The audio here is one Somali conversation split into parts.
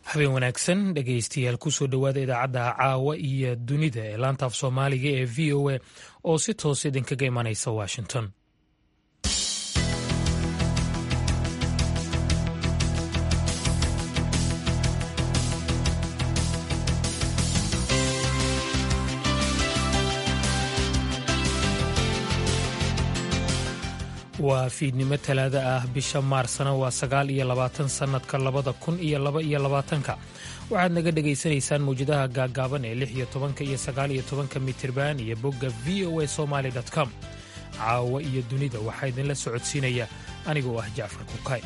habeen wanaagsan dhegaystayaal kusoo dhowaada idaacadda caawa iyo dunida ee laanta af soomaaliga ee v o a oo si toos idinkaga imanaysa washington. waa fiidnimo talaada ah bisha maarsna waa 29 sannadka 2022 waxaad naga dhegaysanaysaan mawjadaha gaagaaban ee 16 iyo 19 mitirban iyo bogga voa somali.com. caawa iyo dunida waxaa idinla socodsiinaya anigoo ah Jacfar Kukay.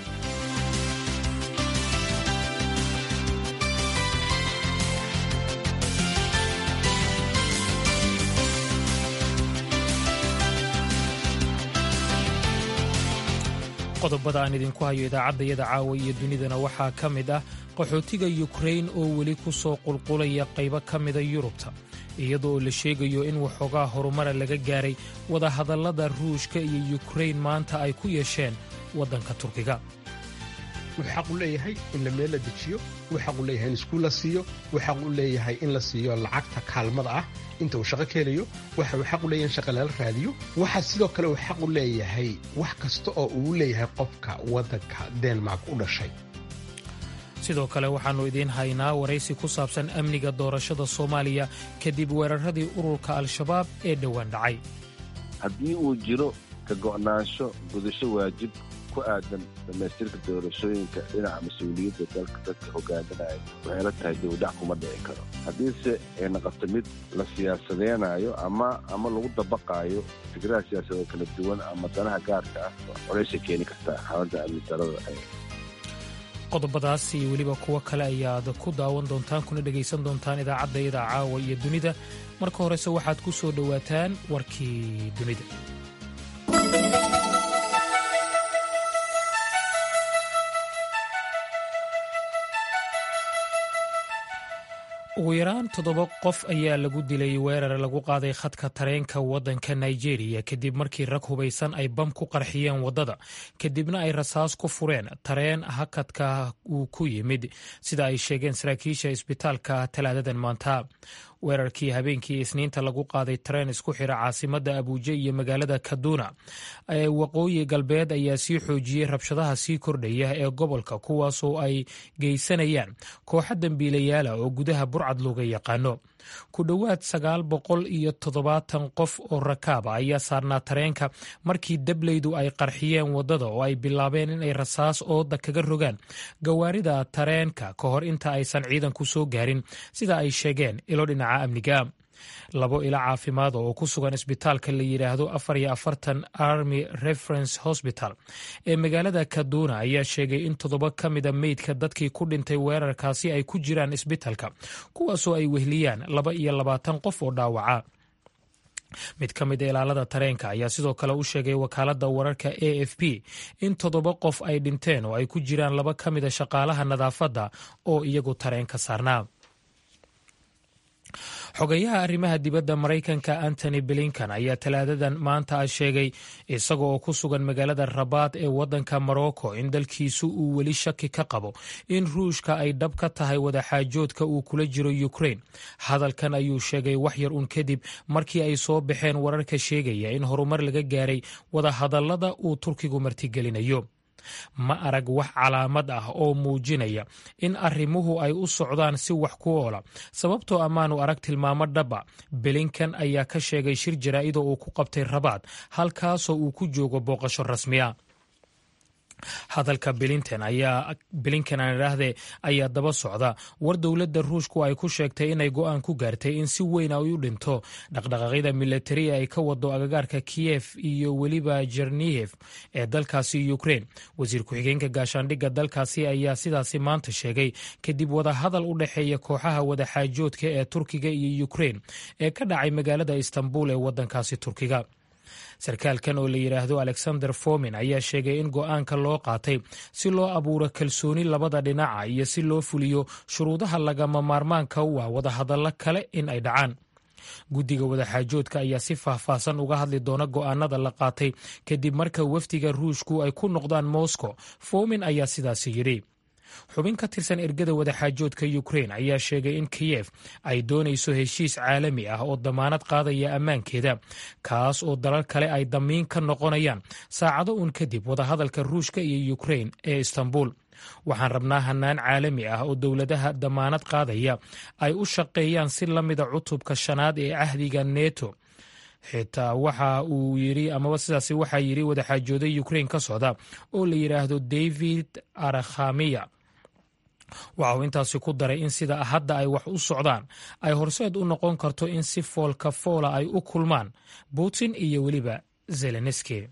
qodobada aan idinku hayo idaacaddayada caawa iyo dunidana waxaa ka mid ah qaxootiga Ukraine oo weli ku soo qulqulaya qaybo ka mida Yurubta iyadoo la sheegayo in waxoogaa horumara laga gaaray wadahadallada Ruushka iyo Ukraine maanta ay ku yeesheen waddanka Turkiga. wuxuu xaq u leeyahay in la meel la dejiyo, wuxuu xaq u leeyahay in iskuul la siiyo, wuxuu xaq u leeyahay in la siiyo lacagta kaalmada ah inta uu shaqo ka helayo, waxa uu xaq u leeyahay in shaqo lala raadiyo, waxa sidoo kale uu xaq u leeyahay wax kasta oo uu leeyahay qofka waddanka Denmark u dhashay. sidoo kale waxaannu idiin haynaa waraysi ku saabsan amniga doorashada Soomaaliya kadib weeraradii ururka Al-Shabaab ee dhowaan dhacay. haddii uu jiro ka go'naansho gudasho waajib ku aadan dhamaystirka doorashooyinka dhinaca mas-uuliyadda dalka dadka hogaaminaya waxay la tahay dowdac kuma dhici karo. haddiise ay noqoto mid la siyaasadeynayo ama lagu dabaqaayo fikradaha siyaasadoo kala duwan ama danaha gaarka ah colaysay keeni kartaa xaaladda amni darada. qodobadaas iyo weliba kuwo kale ayaad ku daawan doontaan kuna dhegaysan doontaan idaacaddayada caawa iyo dunida. marka horese waxaad ku soo dhowaataan warkii dunida. ugu yaraan 7 qof ayaa lagu dilay weerar lagu qaaday khadka tareenka waddanka Nigeria kadib markii rag hubaysan ay bam ku qarxiyeen waddada kadibna ay rasaas ku fureen tareen hakadka uu ku yimid sida ay sheegeen saraakiisha isbitaalka talaadadan maanta. weerarkii habeenkii Isniinta lagu qaaday tareen isku xira caasimadda Abuja iyo magaalada Kaduna ee waqooyi galbeed ayaa sii xoojiyey rabshadaha sii kordhaya ee gobolka kuwaasoo ay geysanayaan kooxo dambiilayaal oo gudaha burcad looga yaqaano. ku dhowaad 970 qof oo rakaab ayaa saarnaa tareenka markii dableydu ay qarxiyeen waddada oo ay bilaabeen in ay rasaas ooda kaga rogaan gawaarida tareenka ka hor inta aysan ciidanku soo gaarin sida ay sheegeen ilo dhinaca amniga. 2 ila caafimaad oo ku sugan isbitaalka la yiraahdo 44 Army Reference Hospital ee magaalada Kaduna ayaa sheegay in 7 ka mida meydka dadkii ku dhintay weerarkaasi ay ku jiraan isbitaalka kuwaasoo ay wehliyaan 22 qof oo dhaawaca. mid ka mid ilaalada tareenka ayaa sidoo kale u sheegay wakaaladda wararka AFP in 7 qof ay dhinteen oo ay ku jiraan 2 ka mida shaqaalaha nadaafadda oo iyagu tareenka saarnaa. xogayaha arrimaha dibadda Maraykanka Anthony Blinken ayaa talaadadan maanta sheegay isaga oo ku sugan magaalada Rabat ee waddanka Morocco in dalkiisu uu weli shaki ka qabo in Ruushka ay dhab ka tahay wadaxaajoodka uu kula jiro Ukraine. hadalkan ayuu sheegay wax yar un kadib markii ay soo baxeen wararka sheegaya in horumar laga gaaray wadahadallada uu Turkigu martigelinayo. ma arag wax calaamad ah oo muujinaya in arrimuhu ay u socdaan si wax ku oola sababtoo amaanu arag tilmaamo dhaba. Blinken ayaa ka sheegay shir jaraa'ida uu ku qabtay Rabat halkaasoo uu ku joogo booqasho rasmiya. hadalka Blinken ayaa daba socda war dowladda Ruushku ay ku sheegtay inay go'aan ku gaartay in si weyn ay u dhinto dhaqdhaqaaqyada militari ay ka wado agagaarka Kiev iyo weliba Chernihiv ee dalkaasi Ukraine. wasiir ku-xigeenka gaashaandhigga dalkaasi ayaa sidaasi maanta sheegay kadib wadahadal u dhexeeya kooxaha wadaxaajoodka ee Turkiga iyo Ukraine ee ka dhacay magaalada Istanbul ee waddankaasi Turkiga. sarkaalkan oo la yiraahdo Alexander Fomin ayaa sheegay in go'aanka loo qaatay si loo abuuro kalsooni labada dhinaca iyo si loo fuliyo shuruudaha lagama maarmaanka u ah wadahadallo kale in ay dhacaan. guddiga wadaxaajoodka ayaa si faahfaahsan uga hadli doona go'aanada la qaatay kadib marka wafdiga Ruushku ay ku noqdaan Moscow. Fomin ayaa sidaasi yidhi. xubin ka tirsan ergada wadaxaajoodka Ukraine ayaa sheegay in Kiev ay doonayso heshiis caalami ah oo damaanad qaadaya ammaankeeda, kaas oo dalal kale ay damiin ka noqonayaan saacado uun kadib wadahadalka Ruushka iyo Ukraine ee Istanbul. Waxaan rabnaa hannaan caalami ah oo dowladaha damaanad qaadaya ay u shaqeeyaan si la mida cutubka 5 ee cahdiga NATO. xitaa waxa uu yiri amaba sidaasi waxaa yiri wadaxaajooda Ukraine ka socda oo la yiraahdo David Arakhamiya. waxa uu intaasi ku daray in sida hadda ay wax u socdaan ay horseed u noqon karto in si foolka foola ay u kulmaan Putin iyo weliba Zelensky.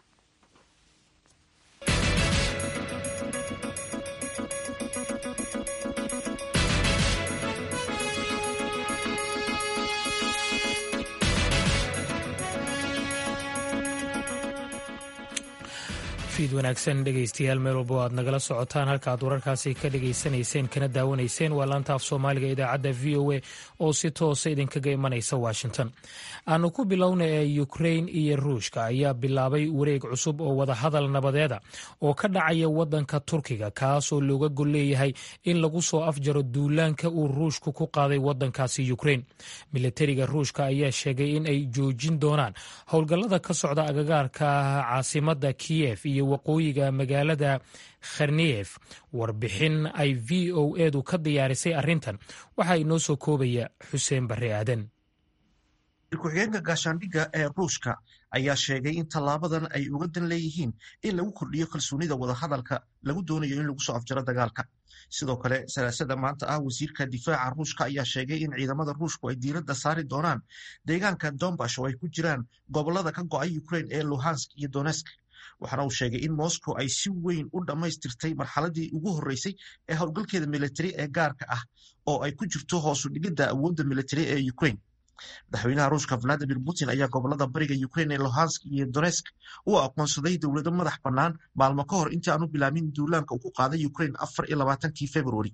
fiid wanaagsan dhegaystayaal meel walbo aad nagala socotaan halka aad wararkaasi ka dhegaysanayseen kana daawanayseen waa laanta af soomaaliga idaacadda VOA oo si toosa idinkaga imanaysa Washington. aanu ku bilowna ee Ukraine iyo Ruushka ayaa bilaabay wareeg cusub oo wadahadal nabadeeda oo ka dhacaya wadanka Turkiga, kaasoo looga gol leeyahay in lagu soo afjaro duulaanka uu Ruushku ku qaaday wadankaasi Ukraine. Militariga Ruushka ayaa sheegay in ay joojin doonaan howlgallada ka socda agagaarka caasimadda Kiev iyo waqooyiga magaalada Kharkiv. warbixin ay VOA-du ka diyaarisay arrintan waxa inoo soo koobaya Xuseen Barre Aadan. ku-xigeenka gaashaandhigga ee Ruushka ayaa sheegay in tallaabadan ay uga dan leeyihiin in lagu kordhiyo kalsoonida wadahadalka lagu doonayo in lagu soo afjaro dagaalka. sidoo kale salaasada maanta ah wasiirka difaaca Ruushka ayaa sheegay in ciidamada Ruushku ay diiradda saari doonaan deegaanka Donbass oo ay ku jiraan gobollada ka go'ay Ukraine ee Luhansk iyo Donetsk. waxaana uu sheegay in Moscow ay si weyn u dhammaystirtay marxaladii ugu horreysay ee howlgalkeeda militari ee gaarka ah oo ay ku jirto hoos u dhigidda awoodda militari ee Ukraine. madaxweynaha Ruushka Vladimir Putin ayaa gobollada bariga Ukraine ee Luhansk iyo Donetsk u aqoonsaday dowlado madax bannaan maalmo ka hor intii aanu bilaabin duulaanka uu ku qaaday Ukraine 24 February.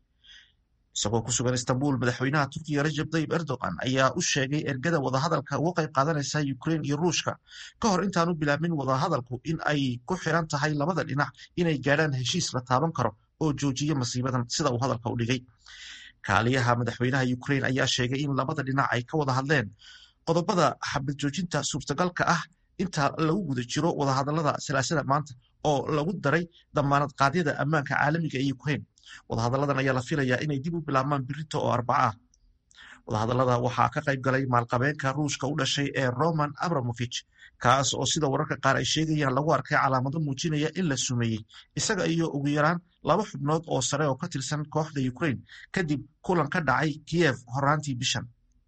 isagoo ku sugan Istanbul, madaxweynaha Turkiga Recep Tayyip Erdogan ayaa u sheegay ergada wadahadalka uga qayb qaadanaysa Ukraine iyo Ruushka ka hor intaanu bilaabin wadahadalku in ay ku xiran tahay labada dhinac inay gaadhaan heshiis la taaban karo oo joojiya masiibadan, sida uu hadalka u dhigay. kaaliyaha madaxweynaha Ukraine ayaa sheegay in labada dhinac ay ka wada hadleen qodobada xabad joojinta suurtagalka ah inta lagu guda jiro wadahadalada salaasada maanta oo lagu daray damaanad qaadyada ammaanka caalamiga ee Ukraine. wadahadalladan ayaa la filayaa inay dib u bilaabmaan birito oo Arbaca ah. wadahadallada waxaa ka qayb galay maalqabeenka Ruushka u dhashay ee Roman Abramovich, kaas oo sida wararka qaar ay sheegayaan lagu arkay calaamado muujinaya in la sumeeyey isaga iyo ugu yaraan 2 xubnood oo sare oo ka tirsan kooxda Ukraine kadib kulan ka dhacay Kiev horaantii bishan.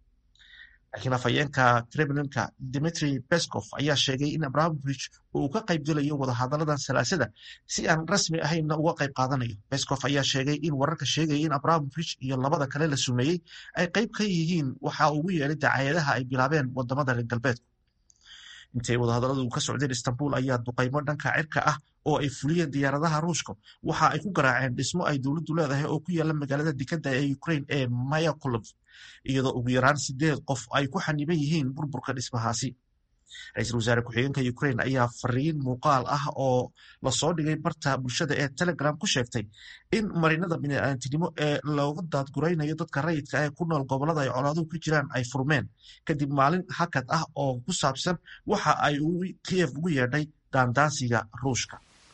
laakiin afhayeenka Kremlinka Dmitry Peskov ayaa sheegay in Abramovich uu ka qayb galayo wadahadalladan salaasada si aan rasmi ahaynna uga qayb qaadanayo. Peskov ayaa sheegay in wararka sheegaya in Abramovich iyo labada kale la sumeeyey ay qayb ka yihiin waxa ugu yeelay dacaayadaha ay bilaabeen wadamada reer galbeedku. intay wadahadalladu ka socdeen Istanbul ayaa duqaymo dhanka cirka ah oo ay fuliyeen diyaaradaha Ruushka waxa ay ku garaaceen dhismo ay dowladdu leedahay oo ku yaala magaalada dekedda ee Ukraine ee Mykolaiv, iyadoo ugu yaraan 8 qof ay ku xaniban yihiin burburka dhismahaasi. ra-iisul wasaare ku-xigeenka Ukraine ayaa fariin muuqaal ah oo lasoo dhigay barta bulshada ee Telegram ku sheegtay in marinada bini'aadantinimo ee looga daadguraynayo dadka rayidka ee ku nool gobollada ay colaaduhu ka jiraan ay furmeen kadib maalin hakad ah oo ku saabsan waxa ay Kiev ugu yeedhay daandaansiga Ruushka.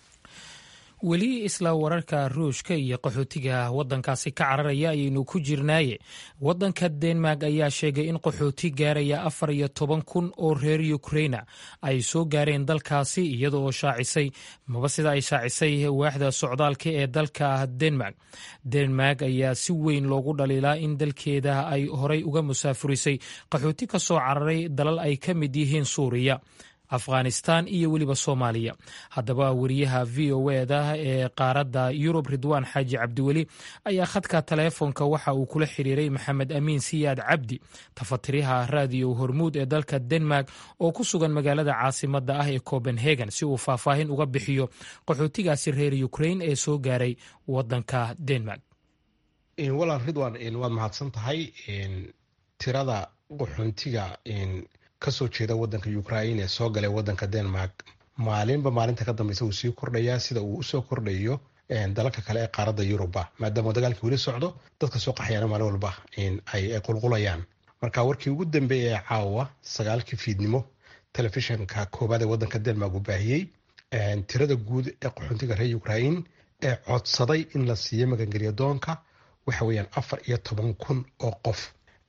weli isla wararka Ruushka iyo qaxootiga wadankaasi ka cararaya ayaynu ku jirnaaye. wadanka Denmark ayaa sheegay in qaxooti gaaraya 14,000 oo reer Ukraine ay soo gaareen dalkaasi iyada oo shaacisay sida ay shaacisay waaxda socdaalka ee dalka Denmark. Denmark ayaa si weyn loogu dhaliilaa in dalkeeda ay horay uga musaafurisay qaxooti ka soo cararay dalal ay ka mid yihiin Suuriya, Afghanistan iyo weliba Soomaaliya. haddaba wariyaha VOA-da ee qaaradda Yurub Ridwaan Xaaji Cabdiweli ayaa khadka taleefonka waxa uu kula xiriiray Maxamed Amiin Siyaad Cabdi, tafatiriha raadiyo Hormuud ee dalka Denmark oo ku sugan magaalada caasimadda ah ee Copenhagen, si uu faahfaahin uga bixiyo qaxootigaasi reer Ukraine ee soo gaaray wadanka Denmark. walaal Ridwaan, waad mahadsan tahay. tirada qaxoontiga kasoo jeeda wadanka Ukraine ee soo galay wadanka Denmark maalinba maalinta ka dambaysa uu sii kordhayaa, sida uu usoo kordhayo dalalka kale ee qaaradda Yuruba maadaama dagaalkii weli socdo dadka soo qaxayana maalin walba ay qulqulayaan. marka warkii ugu dambeeyay caawa 9 fiidnimo telefishinka koobaad ee wadanka Denmark uu baahiyay tirada guud ee qaxoontiga reer Ukraine ee codsaday in la siiyo magangelyo doonka waxa weeyaan 14,000 oo qof.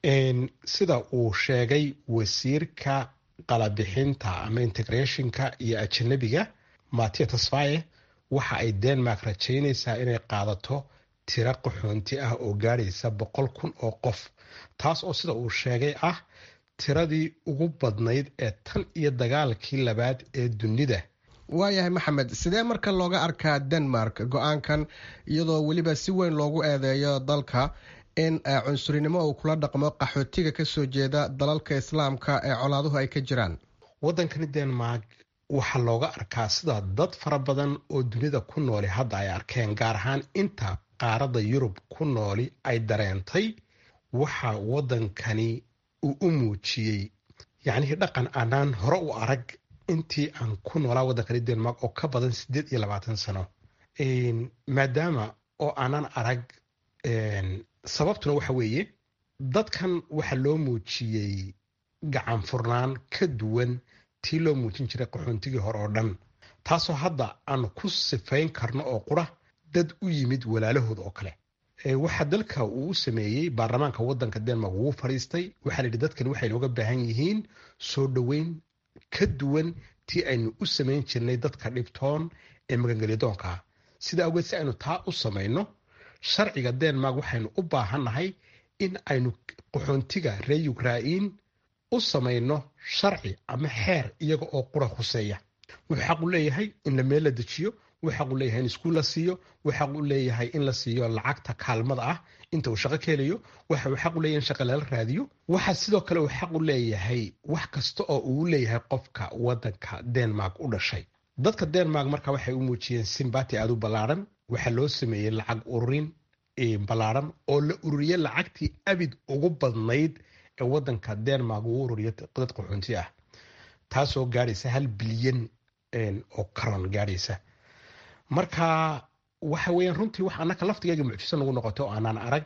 sida uu sheegay wasiirka qalabixinta ama integrationka iyo ajnabiga Mattias Tesfaye waxa ay Denmark rajaynaysaa inay qaadato tiro qaxoonti ah oo gaaraysa 100,000 oo qof, taas oo sida uu sheegay ah tiradii ugu badnayd ee tan iyo dagaalkii labaad ee dunida. waayahay maxamed, sidee marka looga arkaa Denmark go-aankan iyadoo weliba si weyn loogu eedeeyo dalka in cunsurinimo uu kula dhaqmo qaxootiga ka soo jeeda dalalka islaamka ee colaaduhu ay ka jiraan? wadankani Denmark waxaa looga arkaa sida dad fara badan oo dunida ku nooli hadda ay arkeen, gaar ahaan inta qaaradda Yurub ku nooli ay dareentay waxa wadankani uu u muujiyey yacni dhaqan aanaan hore u arag intii aan ku noolaa wadankani Denmark oo ka badan 28 sano. maadaama oo aanan arag sababtuna waxa weeye dadkan waxa loo muujiyey gacan furnaan ka duwan tii loo muujin jiray qaxoontigii hore oo dhan, taasoo hadda aan ku sifayn karno oo qura dad u yimid walaalahooda oo kale. waxa dalka uu sameeyey baarlamaanka wadanka Denmark uu fariistay, waxa la yidhi dadkan waxay nooga baahan yihiin soo dhaweyn ka duwan tii aynu u samayn jirnay dadka dhibtoon ee magangelyo doonka. sida awgeed si aynu taa u samayno sharciga Denmark waxaynu u baahannahay in aynu qaxoontiga reer Ukraine u samayno sharci ama xeer iyaga oo qura khuseeya. wuxuu xaq u leeyahay in la meel la dejiyo, wuxuu xaq u leeyahay in iskuul la siiyo, wuxuu xaq u leeyahay in la siiyo lacagta kaalmada ah inta uu shaqo ka helayo, waxa uu xaq u leeyahay in shaqo lala raadiyo. waxa sidoo kale uu xaq u leeyahay wax kasta oo uu leeyahay qofka wadanka Denmark u dhashay. dadka Denmark marka waxay u muujiyeen sympathy aad u ballaaran. waxaa loo sameeyey lacag ururin ballaaran oo la ururiyay lacagtii abid ugu badnayd ee wadanka Denmark uu ururiyay dad qaxoonti ah, taasoo gaaraysa 1 bilyan oo karon gaaraysa. marka waxa weeyaan runtii wax annaka laftigeega mucjiso nagu noqoto oo aanaan arag,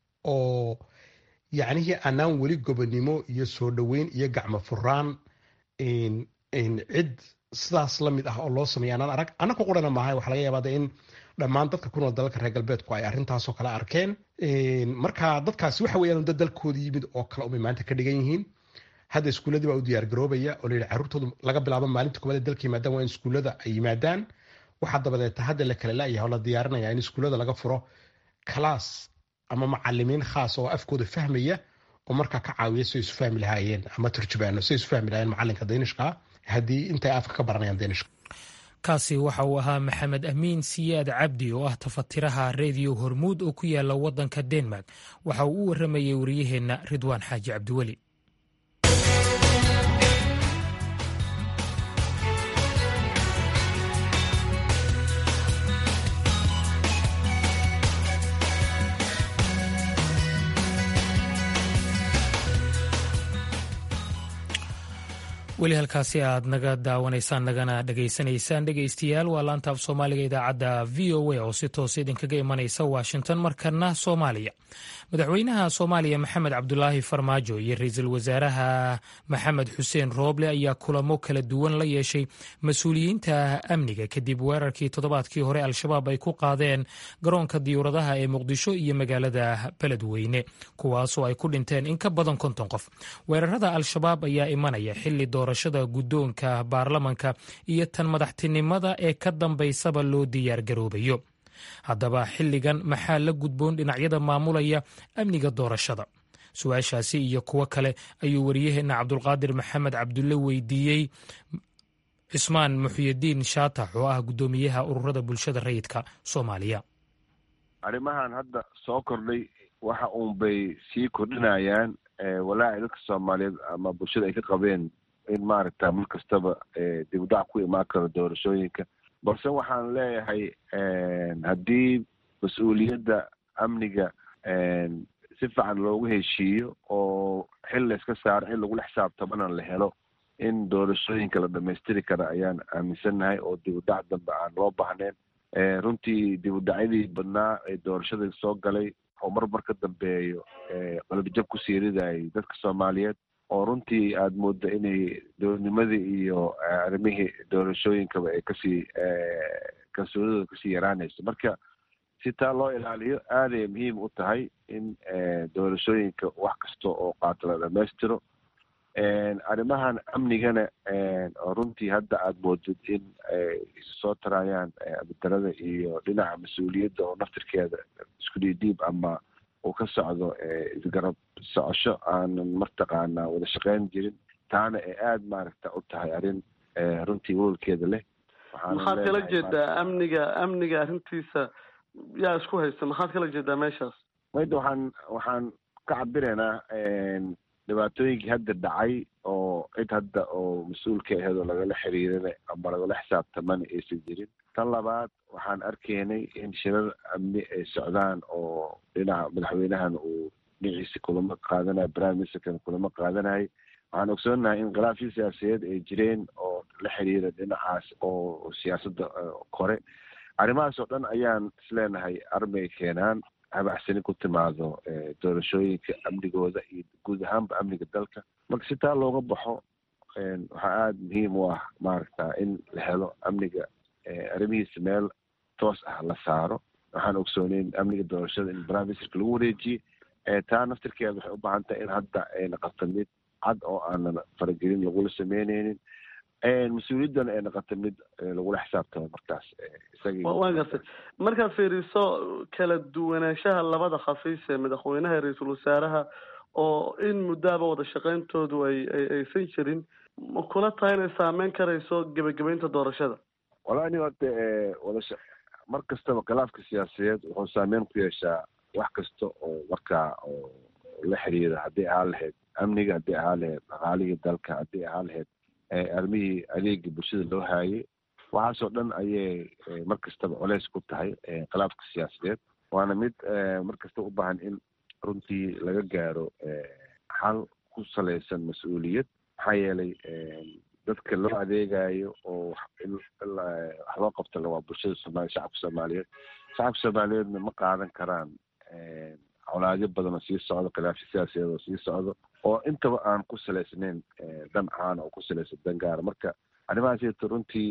oo yacnihii aanaan weli gobonimo iyo soo dhaweyn iyo gacmo furaan cid sidaas la mid ah oo loo sameeya aanaan arag. annaka qurana maaha, waxa laga yaabaa in dhammaan dadka ku nool dalalka reer galbeedku ay arrintaasoo kale arkeen. marka dadkaasi waxa weeyaan dad dalkooda yimid oo kale umay maanta ka dhigan yihiin. hadda iskuuladii baa u diyaar garoobaya oo la yidhi carruurtoodu laga bilaabo maalinta koowaad ee dalka yimaadaan waa in iskuullada ay yimaadaan. waxaa dabadeeta hadda la kala la'yahay oo la diyaarinaya in iskuullada laga furo kalaas ama macalimiin khaas oo afkooda fahmaya oo markaa ka caawiya si ay isu fahmi lahaayeen ama turjubaano si ay isu fahmi lahaayeen macalinka Deenishka haddii intay afka ka baranayaan Deenishka. kaasi waxa uu ahaa Maxamed Amiin Siyaad Cabdi oo ah tafatiraha Radio Hormuud oo ku yaala wadanka Denmark. waxa uu u waramayay wariyaheena Ridwaan Xaaji Cabdiweli. weli halkaasi aad naga daawanaysaan nagana dhegaysanaysaan dhegaystayaal waa laanta af soomaaliga idaacadda VOA oo si toos idinkaga imanaysa Washington. markana Soomaaliya, madaxweynaha Soomaaliya Maxamed Cabdulaahi Farmaajo iyo ra'iisul wasaaraha Maxamed Xuseen Rooble ayaa kulamo kala duwan la yeeshay mas-uuliyiinta amniga kadib weerarkii toddobaadkii hore al-shabaab ay ku qaadeen garoonka diyuuradaha ee Muqdisho iyo magaalada Beledweyne, kuwaasoo ay ku dhinteen in ka badan 50 qof. weerarada al-shabaab ayaa imanaya xilli doorashada guddoonka baarlamanka iyo tan madaxtinimada ee ka dambaysaba loo diyaar garoobayo. haddaba xilligan maxaa la gudboon dhinacyada maamulaya amniga doorashada? su-aashaasi iyo kuwo kale ayuu wariyaheena Cabdulqaadir Maxamed Cabdulle weydiiyey Cismaan Muxyidiin Shaatax oo ah guddoomiyaha ururada bulshada rayidka Soomaaliya. arrimahan hadda soo kordhay waxa uunbay sii kordhinayaan walaaca dadka Soomaaliyeed ama bulshada ay ka qabeen in maaragta mar kastaba dib u dhac ku imaan karo doorashooyinka. balse waxaan leeyahay haddii mas-uuliyadda amniga si fiican loogu heshiiyo oo xil layska saaro in lagula xisaabtamana la helo in doorashooyinka la dhamaystiri kara ayaan aaminsannahay oo dib u dhac dambe aan loo baahnayn. runtii dib u dhacyadii badnaa ee doorashada soo galay oo marmar ka dambeeyo qalbijab ku siiridayay dadka soomaaliyeed oo runtii aada moodo inay dowladnimadii iyo arrimihii doorashooyinkaba ay kasii kalsoonidooda kasii yaraanayso. marka si taa loo ilaaliyo aaday muhiim u tahay in doorashooyinka wax kasta oo qaato la dhamaystiro. arrimahan amnigana oo runtii hadda aada moodid in ay soo tarayaan abadarada iyo dhinaca mas-uuliyadda oo naftirkeeda isku dhiidhiib ama uu ka socdo isgarab socosho aanan martaqaanaa wada shaqeyn jirin, taana ay aada maaragta u tahay arrin runtii walolkeeda leh. maxaad kala jeedaa amniga arrintiisa yaa isku haysta, maxaad kala jeedaa meeshaas? mayda waxaan ka cabiraynaa dhibaatooyinkii hadda dhacay oo cid hadda oo mas-uulka aheed oo lagala xiriirina ama lagala xisaabtamana aysan jirin. tan labaad waxaan arkaynay in shirar amni ay socdaan oo dhinaca madaxweynahan uu dhinaciisa kulamo qaadanayo, prime ministerkan kulamo qaadanayay. waxaan ogsoonahay in khilaafyo siyaasadeed ay jireen oo la xiriira dhinacaas oo siyaasadda kore. arrimahaas oo dhan ayaan isleenahay armay keenaan habaxsani ku timaado doorashooyinka amnigooda iyo guud ahaanba amniga dalka. marka si taa looga baxo waxaa aada muhiim u ah maaragta in la helo amniga arrimihiisa meel toos ah la saaro. waxaan ogsooneyn amniga doorashada in prime ministerka lagu wareejiyey. taa naftirkeeda waxay u baahan tahay in hadda ay naqato mid cad oo aanan faragelin lagula sameyneynin, mas-uuliyaddana ay naqato mid lagula xisaabtamo. markaas waa gartay. markaad fiiriso kala duwanaanshaha labada khafiis ee madaxweynaha iyo ra-iisul wasaaraha oo in muddaaba wada shaqeyntoodu aysan jirin, ma kula tahay inay saameyn karayso gebagabeynta doorashada? wallahi aniga horta mar kastaba khilaafka siyaasadeed wuxuu saameyn ku yeeshaa wax kasta oo markaa oo la xiriira, haddii ahaan lahayd amniga, haddii ahaan lahayd dhaqaalihii dalka, haddii ahaan lahayd arrimihii adeegii bulshada loo haayay. waxaasoo dhan ayay mar kastaba culays ku tahay khilaafka siyaasadeed. waana mid mar kasta u baahan in runtii laga gaaro xal ku salaysan mas-uuliyad. maxaa yeelay dadka loo adeegayo oo wax loo qabtana waa bulshada soomaaliya, shacabka soomaaliyeed. shacabka soomaaliyeedna ma qaadan karaan colaadyo badan oo sii socdo, khilaafyo siyaasadeed oo sii socdo oo intaba aan ku salaysnayn dan caana oo ku salaysan dan gaara. marka arrimahaasito runtii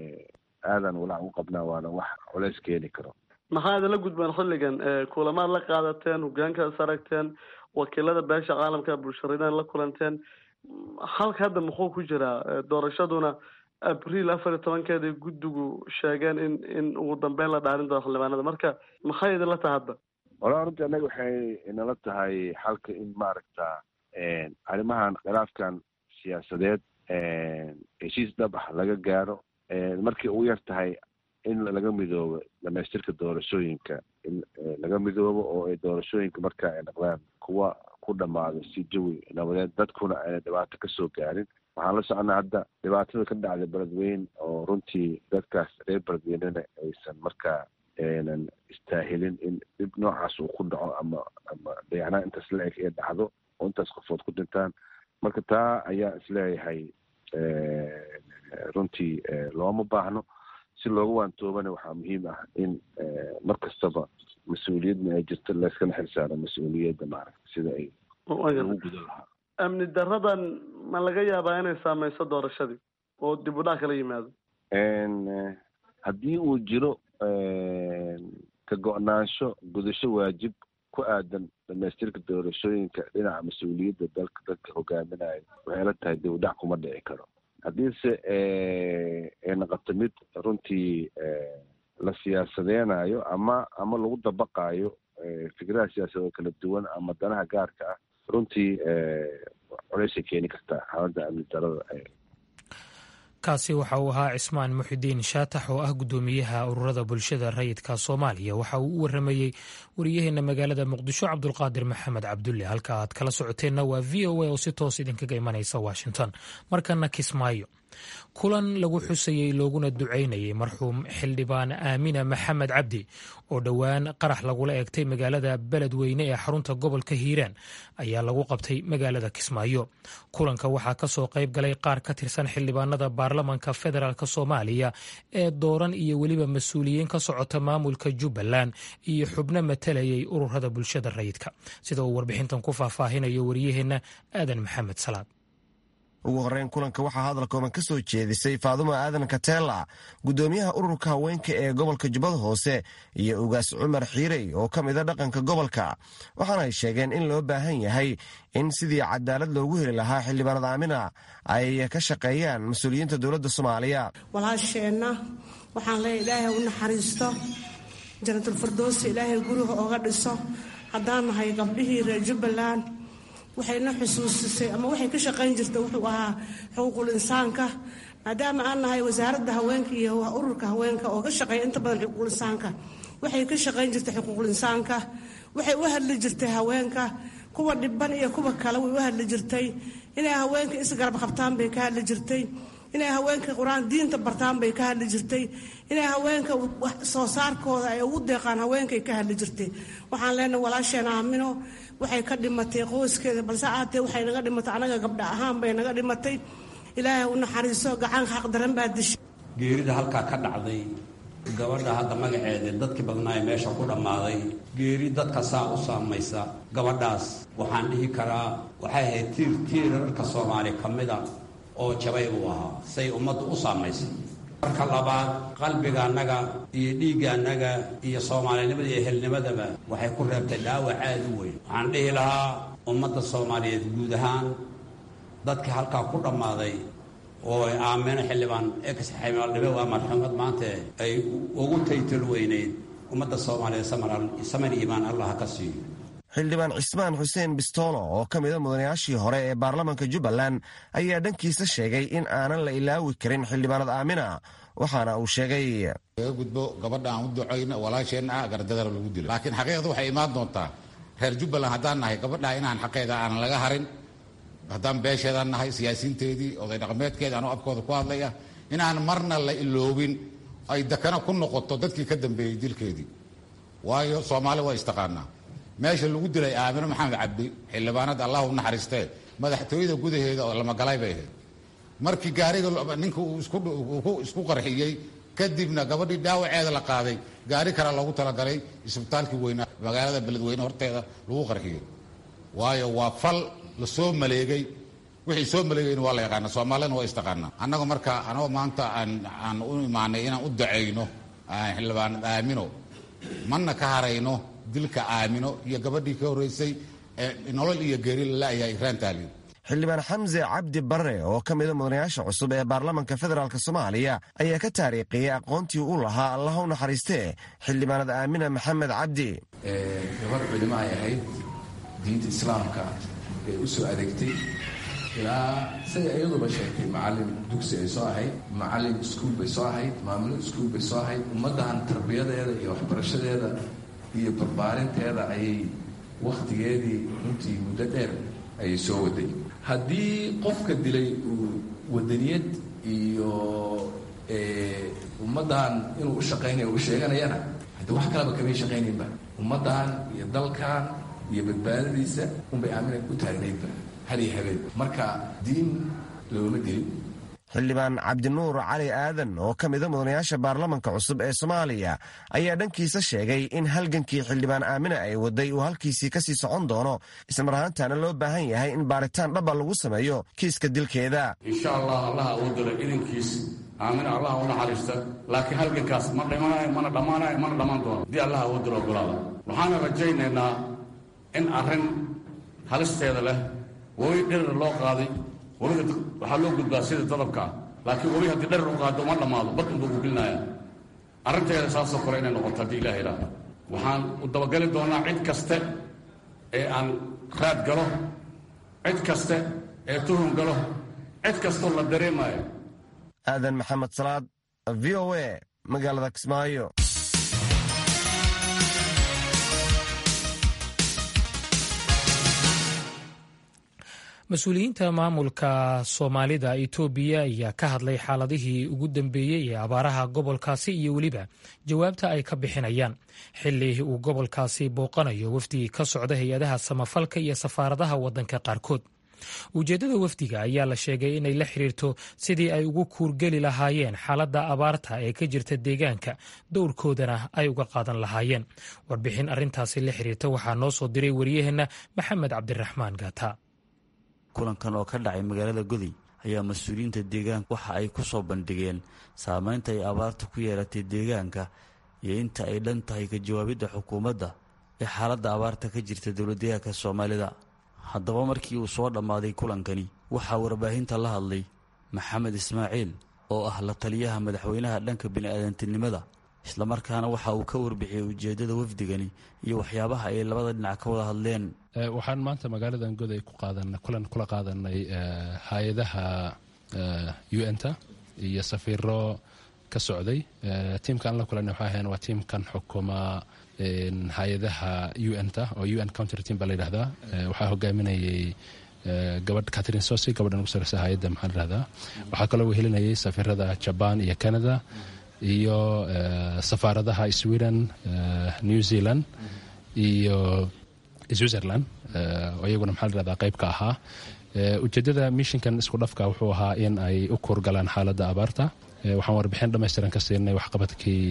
aadan walaac u qabnaa, waana wax culays keeni karo. maxaa idinla gudbaan xilligan? kulamaad la qaadateen, hogaankaas aragteen, wakiilada beesha caalamka bulsharidan la kulanteen, halka hadda muxuu ku jiraa? doorashaduna abriil 14 guddigu sheegeen in ugu dambeyn la dhaarin doono xildhibaanada. marka maxay idinla tahay hadda? walahi runtii annaga waxay inala tahay xalka in maaragta arrimahan khilaafkan siyaasadeed heshiis dhab ah laga gaaro. markii ugu yar tahay in laga midoobo dhamaystirka doorashooyinka, in laga midoobo oo ay doorashooyinka marka ay noqdaan kuwa ku dhamaado si jawi nabadeed, dadkuna ayna dhibaato kasoo gaarin. waxaan la soconaa hadda dhibaatada ka dhacday beledweyne oo runtii dadkaas reer beledweynena aysan markaa aynan istaahilin in dhib noocaas uu ku dhaco ama dayacnaan intaas la eg ee dhacdo oo intaas qofood ku dhintaan. marka taa ayaa isleeyahay runtii looma baahno. si looga waantoobana waxaa muhiim ah in mar kastaba mas-uuliyadna ay jirto layskana xilsaaro mas-uuliyadda maaragta sida ay ugu gudan lahaa. amni daradan ma laga yaabaa inay saameyso doorashadii oo dib u dhac kala yimaado? haddii uu jiro ka go-naansho gudasho waajib ku aadan dhamaystirka doorashooyinka dhinaca mas-uuliyadda dalka dadka hogaaminayo, waxay la tahay dib u dhac kuma dhici karo. haddiise ay noqoto mid runtii la siyaasadeynayo ama lagu dabaqayo fikradaha siyaasadeed oo kala duwan ama danaha gaarka ah, runtii culaysay keeni kartaa xaaladda amni darada. kaasi waxa uu ahaa cismaan muxidiin shaatax oo ah guddoomiyaha ururada bulshada rayidka soomaaliya. waxa uu u waramayey wariyaheena magaalada muqdisho cabdulqaadir maxamed cabdulle. halka aad kala socoteenna waa v o a oo si toos idinkaga imanaysa washington. markana kismaayo. kulan lagu xusayey looguna ducaynayay marxuum xildhibaan aamina maxamed cabdi oo dhowaan qarax lagula eegtay magaalada beledweyne ee xarunta gobolka hiiraan ayaa lagu qabtay magaalada kismaayo. kulanka waxaa ka soo qayb galay qaar ka tirsan xildhibaanada baarlamanka federaalk soomaaliya ee dooran iyo weliba mas-uuliyiin ka socota maamulka jubbaland iyo xubno matalayay ururada bulshada rayidka, sida uu warbixintan ku faahfaahinayo wariyaheenna aadan maxamed salaad. ugu horreyn kulanka waxaa hadal kooban ka soo jeedisay faadumo aadan kateela, guddoomiyaha ururka haweenka ee gobolka jubbada hoose, iyo ugaas cumar xiirey oo ka mida dhaqanka gobolka, waxaana ay sheegeen in loo baahan yahay in sidii cadaalad loogu heli lahaa xildhibaanada aamina ay ka shaqeeyaan mas-uuliyiinta dowladda soomaaliya. walaasheenna waxaan leeyahay ilaahay u naxariisto, janatulfirdowsi ilaahay guriga ooga dhiso. haddaan nahay gabdhihii reer jubbaland waxayna xusuusisay ama waxay ka shaqayn jirta wuxuu ahaa xuquuqul insaanka, maadaama aan nahay wasaaradda haweenka iyo ururka haweenka oo ka shaqeeya inta badan xuquuqul insaanka. waxay ka shaqayn jirtay xuquuqul insaanka, waxay u hadli jirtay haweenka kuwa dhiban iyo kuwa kale way u hadli jirtay. inay haweenka isgarab qabtaan bay ka hadli jirtay, inay haweenka qur-aan diinta bartaan bay ka hadli jirtay, inay haweenka soo saarkooda ay ugu deeqaan haweenkay ka hadli jirtay. waxaan leenahay walaasheen aamino waxay ka dhimatay qoyskeeda, balse aatee waxay naga dhimatay anaga gabdha ahaan bay naga dhimatay. ilaahay u naxariiso, gacan xaq daran baa dishay. geerida halkaa ka dhacday gabadha hadda magaceeda dadkii badnaa ee meesha ku dhammaaday, geeri dadka saa u saamaysa. gabadhaas waxaan dhihi karaa waxay ahayd tiirarka soomaaliya ka mida oo jabay uu ahaa say ummaddu u saamaysay. marka labaad, qalbiga annaga iyo dhiigga annaga iyo soomaalinimada iyo helnimadaba waxay ku reebtay dhaawac aad u weyn. waxaan dhihi lahaa ummadda soomaaliyeed guud ahaan dadkii halkaa ku dhammaaday oo ay aamino xildhibaan exximaldhibe waa marxuumad maanta ay ugu taytal weyneyd ummadda soomaaliyeed saman iimaan allah ka siiyo. xildhibaan cismaan xuseen bistoolo oo ka mida mudanayaashii hore ee baarlamanka jubbaland ayaa dhankiisa sheegay in aanan la ilaawi karin xildhibaanad aamina, waxaana uu sheegay laga gudbo gabadha aan u ducayno walaasheenna ah gardadara lagu dilo, laakiin xaqiiqdu waxay imaan doontaa reer jubbaland haddaan nahay gabadhaa inaan xaqeeda aanan laga harin, haddaan beesheedaan nahay siyaasiinteedii oday dhaqameedkeeda anoo afkooda ku hadlaya, inaan marna la iloobin ay dakana ku noqoto dadkii ka dambeeyey dilkeedii. waayo soomaali waa istaqaanaa. meesha lagu dilay aamino maxamed cabdi xildhibaanada allah u naxariistee madaxtooyada gudaheeda oo lamagalay bay ahayd. markii gaariga ninka uu isku qarxiyey kadibna gabadhii dhaawaceeda la qaaday, gaari kale loogu talagalay isbitaalkii weynaa magaalada beledweyne horteeda lagu qarxiyey. waayo waa fal la soo maleegay, wixii soo maleegayna waa la yaqaana, soomaalina waa istaqaanaa. annaga marka anagoo maanta aan u imaanay inaan u dacayno xildhibaanad aamino, mana ka harayno dilka aamino iyo gabadhii ka horreysay nolol iyo geeri lalayahay raantaali. xildhibaan xamse cabdi barre oo ka mida mudanayaasha cusub ee baarlamanka federaalk soomaaliya ayaa ka taariikhiyey aqoontii u lahaa allah u naxariistee xildhibaanad aamina maxamed cabdi. gabadh culimo ay ahayd, diinta islaamka ee u soo adeegtay ilaa siday iyaduba sheegtay macallin dugsi ay soo ahayd, macallin iskuul bay soo ahayd, maamulad iskuul bay soo ahayd. ummaddan tarbiyadeeda iyo waxbarashadeeda iyo barbaarinteeda ayay wakhtigeedii runtii muddo dheer ayay soo waday. haddii qofka dilay uu wadaniyad iyo ummaddan inuu u shaqaynayo uu sheeganayana haddii wax kaleba kamay shaqaynaynba. ummaddan iyo dalkan iyo badbaadadiisa unbay aamina u taagnaydba har iyo habeen. marka diin looma dilin. xildhibaan cabdinuur cali aadan oo ka mida mudanayaasha baarlamanka cusub ee soomaaliya ayaa dhankiisa sheegay in halgankii xildhibaan aamina ay waday uu halkiisii kasii socon doono, ismar ahaantaana loo baahan yahay in baaritaan dhaba lagu sameeyo kiiska dilkeeda. insha allah allaha uu dilo idankiis aamina allaha u naxariista, laakiin halgankaas ma dhimanayo mana dhammaanayo mana dhammaan doono haddii allaha uu dilo ogolaada. waxaana rajaynaynaa in arrin halisteeda leh weli dherer loo qaaday, weliga waxaa loo gudbaa sida dadabkaa, laakiin weli haddii dherer u qaado uma dhammaado badun buu gugelinaya. arrinteeda saasoo kale inay noqoto haddii ilaah idhaahdo. waxaan u dabageli doonaa cid kaste ee aan raad galo, cid kaste ee tuhun galo, cid kastoo la dareemayo. aadan maxamed salaad, v o a, magaalada Kismaayo. mas-uuliyiinta maamulka soomaalida itoobiya ayaa ka hadlay xaaladihii ugu dambeeyey ee abaaraha gobolkaasi iyo weliba jawaabta ay ka bixinayaan xilli uu gobolkaasi booqanayo wafdi ka socda hay-adaha samafalka iyo safaaradaha waddanka qaarkood. ujeeddada wafdiga ayaa la sheegay inay la xiriirto sidii ay ugu kuurgeli lahaayeen xaaladda abaarta ee ka jirta deegaanka, dowrkoodana ay uga qaadan lahaayeen. warbixin arrintaasi la xiriirta waxaa noo soo diray wariyaheenna maxamed cabdiraxmaan gaata. kulankan oo ka dhacay magaalada Goday ayaa mas-uuliyiinta deegaanka waxa ay ku soo bandhigeen saameynta ay abaartu ku yeelatay deegaanka iyo inta ay dhan tahay ka jawaabidda xukuumadda ee xaaladda abaarta ka jirta dowladdeegaanka Soomaalida. haddaba markii uu soo dhammaaday kulankani waxaa warbaahinta la hadlay Maxamed Ismaaciil oo ah la taliyaha madaxweynaha dhanka bini'aadantinimada, isla markaana waxa uu ka warbixiyay ujeeddada wafdigani iyo waxyaabaha ay labada dhinac ka wada hadleen. waxaan maanta magaaladan Goday kulan kula qaadanay hay-adaha UN-ta iyo safiiro ka socday. tiimkan la kulanay waxaa ahayn waa tiimkan xukuma hay-adaha UN-ta oo UN counter team baa la yidhahdaa. waxaa hogaaminayay gabadh Catherine Sosi, gabadhan ugu sarreysa hay-adda maxaa la yidhahdaa. waxaa kaloo wehelinayay safiirada Japan iyo Canada iyo safaaradaha Sweden, New Zealand iyo Switzerland oo iyaguna maxaa la yidhahdaa qayb ka ahaa. ujeeddada mishinkan isku dhafka wuxuu ahaa in ay u kuurgalaan xaaladda abaarta. waxaan warbixin dhammaystiran ka siinay waxqabadkii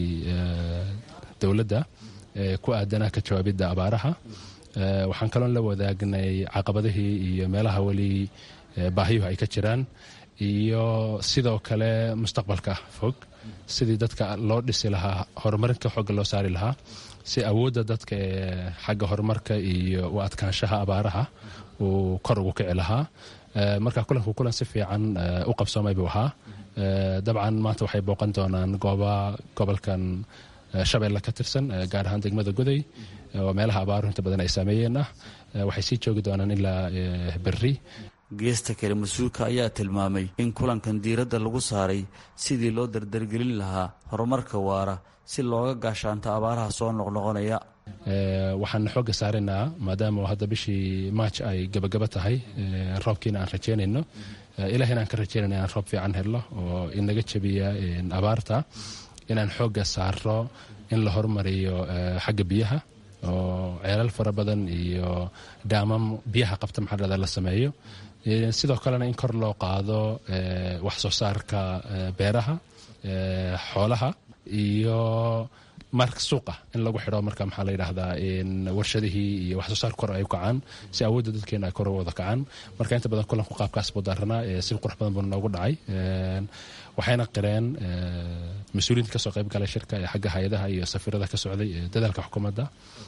dowladda ku aadanaa ka jawaabidda abaaraha. waxaan kaloon la wadaagnay caqabadihii iyo meelaha weli baahiyuhu ay ka jiraan, iyo sidoo kale mustaqbalka fog sidii dadka loo dhisi lahaa, horumarinka xooga loo saari lahaa, si awoodda dadka ee xagga horumarka iyo u adkaanshaha abaaraha uu kor ugu kici lahaa. marka kulanku kulan si fiican u qabsoomay buu ahaa. dabcan maanta waxay booqan doonaan gobolkan Shabeelle ka tirsan, gaar ahaan degmada Goday oo meelaha abaaruhu inta badan ay saameeyeen ah. waxay sii joogi doonaan ilaa berri. geesta kale mas-uulka ayaa tilmaamay in kulankan diiradda lagu saaray sidii loo dardargelin lahaa horumarka waara si looga gaashaanto abaaraha soo noqnoqonaya. waxaan xooga saaraynaa maadaama hadda bishii March ay gabagaba tahay, roobkiina aan rajeynayno, ilaahina aan ka rajeynayna inaan roob fiican helno oo inaga jabiya abaarta, inaan xooga saaro in la horumariyo xagga biyaha oo ceelal fara badan iyo daamam biyaha qabta maxaa la sameeyo. sidoo kalena in kor loo qaado wax soo saarka beeraha, xoolaha iyo marka suuqa in lagu xidho marka maxaa la yidhaahdaa warshadihii iyo wax soo saar kor ay u kacaan, si awoodda dadkeena ay kor u wada kacaan. marka inta badan kulanku qaabkaas buu daaranaa, si qurux badan buu noogu dhacay. waxayna qireen mas-uuliyiinta kasoo qayb galay shirka ee xagga hay-adaha iyo safiirada ka socday dadaalka xukuumadda,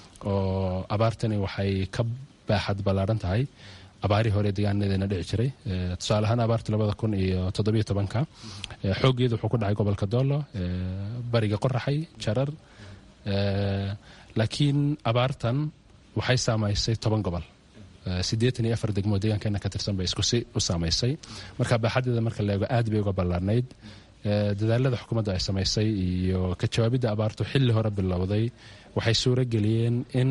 oo abaartani waxay ka baaxad ballaaran tahay abaarihii hore deegaanadeena dhici jiray. tusaale ahaan abaarta 2017 xooggeedu wuxuu ku dhacay gobolka Doolo, bariga Qoraxay, Jarar. laakiin abaartan waxay saamaysay 10 gobol, 84 degmo deegaankeena ka tirsan bay isku si u saamaysay. marka baaxadeeda marka la eego aad bay uga ballaarnayd. dadaalada xukuumadda ay samaysay iyo ka jawaabidda abaartu xilli hore bilowday waxay suuro geliyeen in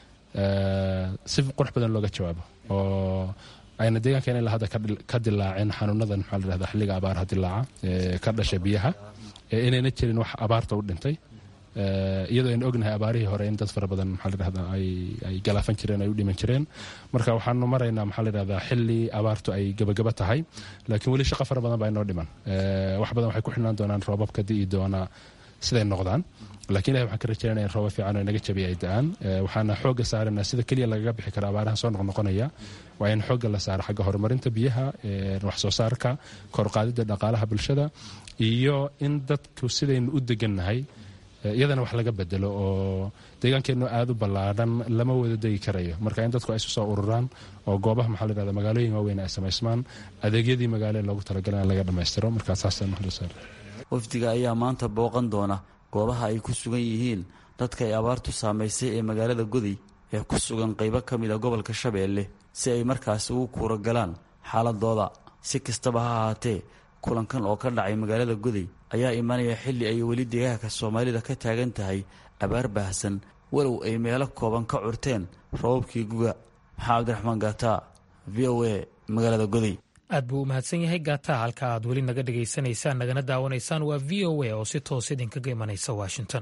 si qurux badan looga jawaabo, oo ayna deegaankeena ilaa hadda ka dilaaceen xanuunadan maxaa la yidhahdaa xilliga abaaraha dilaaca ka dhasha biyaha, inayna jirin wax abaarta u dhintay. iyadoo aynu ognahay abaarihii hore in dad fara badan maxaa la yidhahdaa ay galaafan jireen, ay u dhiman jireen. marka waxaanu maraynaa maxaa la yidhahdaa xilli abaartu ay gabagaba tahay, laakiin weli shaqo fara badan baa inoo dhiman. wax badan waxay ku xidhnaan doonaan roobabka di'i doona siday noqdaan, laakiin ilahay waxaan ka rajeynaya in rooba fiican oo inaga jabiya ay da'aan. waxaana xoogga saaraynaa sida keliya lagaga bixi kara abaaraha soo noqnoqonaya waa in xoogga la saaro xagga horumarinta biyaha, wax soo saarka, kor qaadidda dhaqaalaha bulshada, iyo in dadku sidaynu u degannahay iyadana wax laga bedelo, oo deegaankeennu aad u ballaadhan lama wada degi karayo. marka in dadku ay isu soo ururaan oo goobaha maxaa la yidhahdaa magaalooyin waaweyn ay samaysmaan, adeegyadii magaalo loogu talagalay in laga dhammaystiro. markaa saasaan maxaa saar. wafdiga ayaa maanta booqan doona goobaha ay ku sugan yihiin dadka ay abaartu saamaysay ee magaalada Goday ee ku sugan qaybo ka mid a gobolka Shabeelle, si ay markaasi ugu kuura galaan xaaladooda. si kastaba ha ahaatee, kulankan oo ka dhacay magaalada Goday ayaa imanaya xilli ay weli deegaanka Soomaalida ka taagan tahay abaar baahsan, walow ay meelo kooban ka curteen roobabkii guga. maxamed cabdiraxmaan gaata, VOA, magaalada goday. aad buu u mahadsan yahay gaata. halka aad weli naga dhegaysanaysaan nagana daawanaysaan waa v o a oo si toos idinkaga imanaysa washington.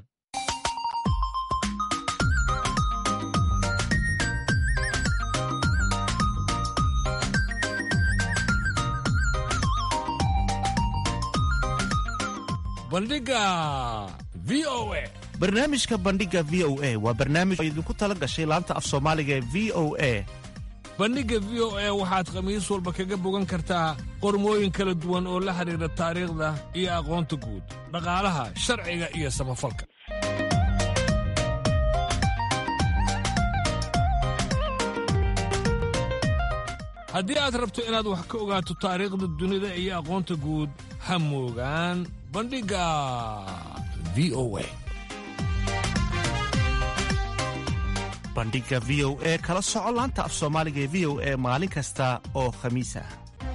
bandhiga v o a. barnaamijka bandhiga v o a waa barnaamij oo idinku tala gashay laanta af soomaaliga ee v o a. bandhigga v o a waxaad khamiis walba kaga bogan kartaa qormooyin kala duwan oo la xidhiidha taariikhda iyo aqoonta guud, dhaqaalaha, sharciga iyo samafalka. haddii aad rabto inaad wax ka ogaato taariikhda dunida iyo aqoonta guud, ha moogaan bandhigga v o a. bandhiga v o a kala soco laanta af soomaaliga ee v o a maalin kasta oo khamiis ah.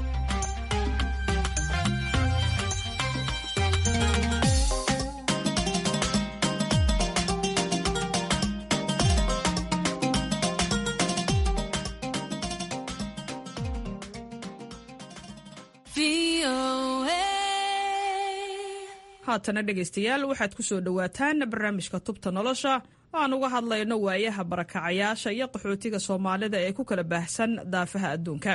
haatana dhegaystayaal waxaad ku soo dhowaataan barnaamijka tubta nolosha aan uga hadlayno waayaha barakacayaasha iyo qaxootiga soomaalida ee ku kala baahsan daafaha adduunka.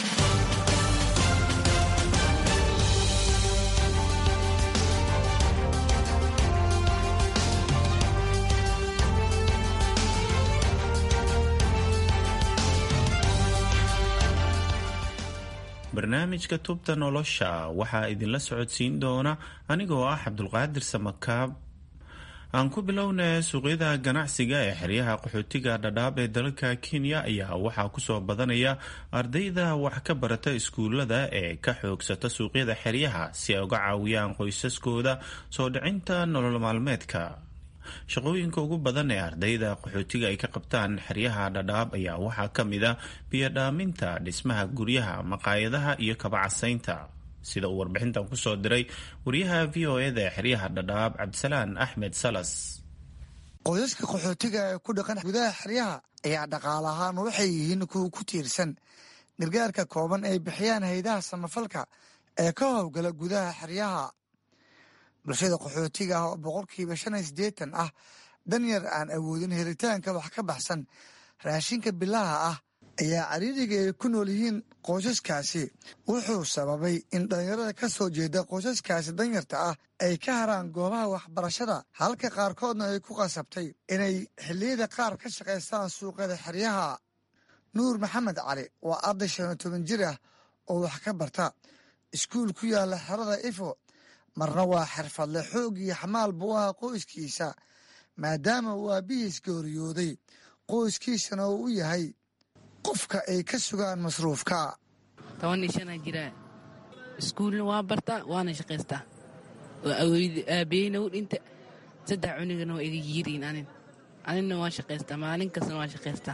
barnaamijka tubta nolosha waxaa idinla socodsiin doona anigoo ah cabdulqaadir samakaab. aan ku bilownay suuqyada ganacsiga ee xeryaha qaxootiga dhadhaab ee dalka Kenya ayaa waxaa kusoo badanaya ardayda wax ka barata iskuulada ee ka xoogsata suuqyada xeryaha si ay uga caawiyaan qoysaskooda soo dhicinta nolol maalmeedka. shaqooyinka ugu badan ee ardayda qaxootiga ay ka qabtaan xeryaha dhadhaab ayaa waxaa ka mid ah biyodhaaminta, dhismaha guryaha, maqaayadaha iyo kabacasaynta, sida uu warbixintan kusoo diray wariyaha v o eda ee xeryaha dhadhaab cabdisalaan axmed salas. qoysaska qaxootiga ee ku dhaqan gudaha xeryaha ayaa dhaqaale ahaan waxay yihiin kuwa ku tiirsan gargaarka kooban ay bixiyaan hay'adaha samafalka ee ka howlgala gudaha xeryaha. bulshada qaxootiga ah oo boqolkiiba 85 ah danyar aan awoodin helitaanka wax ka baxsan raashinka bilaha ah ayaa cariiriga ay ku nool yihiin qoysaskaasi wuxuu sababay in dhalinyarada ka soo jeeda qoysaskaasi danyarta ah ay ka haraan goobaha waxbarashada, halka qaarkoodna ay ku qasabtay inay xilliyada qaar ka shaqaystaan suuqyada xeryaha. nuur maxamed cali waa arday 15 jir ah oo wax ka barta iskuul ku yaala xerada ifo, marna waa xirfadle xoog iyo xamaal buu ahaa qoyskiisa maadaama uu aabihiis geeriyooday, qoyskiisana uu u yahay qofka ay ka sugaan masruufka. 15 jiraa, iskuulna waa bartaa waana shaqaystaa. aabaheyna u dhinta, 3 cunugana waa iga yiriin. anina waan shaqaystaa, maalin kastana waan shaqaystaa.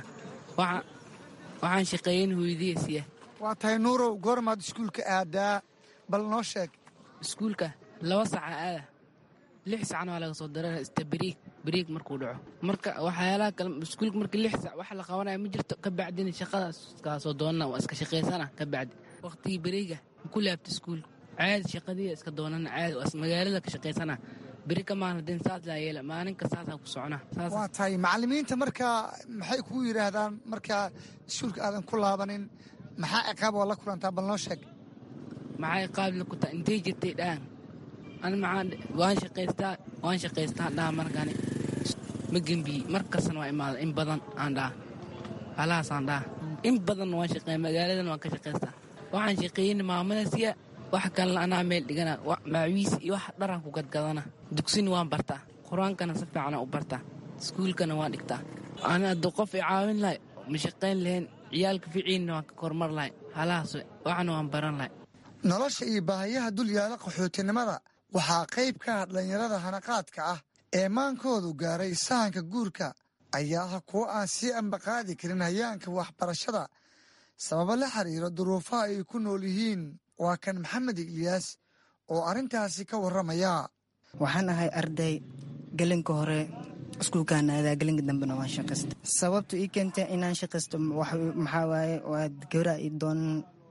waxaan shaqeeyan hooyadiisiya. waa tahay nuurow, goormaad iskuulka aadaa bal noo sheeg. iskuulka 2 saaca aada, 6 saacna waa laga soo daraa ista bariig markuu dhaco. marka waxyaalaha kale iskuulka marka 6 saac wax la qabanaya ma jirto, ka bacdina shaqadaas kaasoo doonana waa iska shaqaysana. ka bacdi waqtigii bariiga ku laabta iskuulka caadi shaqadii iska doonana caadi waa magaalada ka shaqaysana. beri ka maalin saas laa yeela, maalinka saasaa ku socona. waa tahay macallimiinta markaa maxay kugu yidhaahdaan markaa iskuulka aadan ku laabanin? maxaa ciqaab oo la kulantaa bal noo sheeg. maxay qaabla ku tahay intay jirtay dhaan an maxaan waan shaqaystaa dhaa markaani ma gembiyi markastana waa imaada in badan aan dhaa halahaasaan dhaa in badanna waan shaqeeya, magaaladan waan ka shaqaystaa. waxaan shaqeeyeyna maamadasiya, wax kalena anaa meel dhigana, maawiis iyo wax dharaan ku gadgadana. dugsina waan bartaa, qur-aankana si fiicana u bartaa, iskuulkana waan dhigtaa. ana hadda qof i caawin lahay ma shaqayn lahayn, ciyaalka ficiinna waan ka kormar lahay, halahaas waxna waan baran lahay. nolosha iyo baahiyaha dul yaala qaxootinimada waxaa qayb ka ah dhalinyarada hanaqaadka ah ee maankoodu gaaray sahanka guurka ayaa ah kuwo aan sii ambaqaadi karin hayaanka waxbarashada sababo la xiriiro duruufaha ay ku nool yihiin. waa kan maxamed ilyaas oo arrintaasi ka warramaya. waxaan ahay arday gelinka hore iskuulkaan aadaa, gelinka dambena waan shaqaysta. sababtu ii keentay inaan shaqaysto maxaa waaye waa gabra i doonan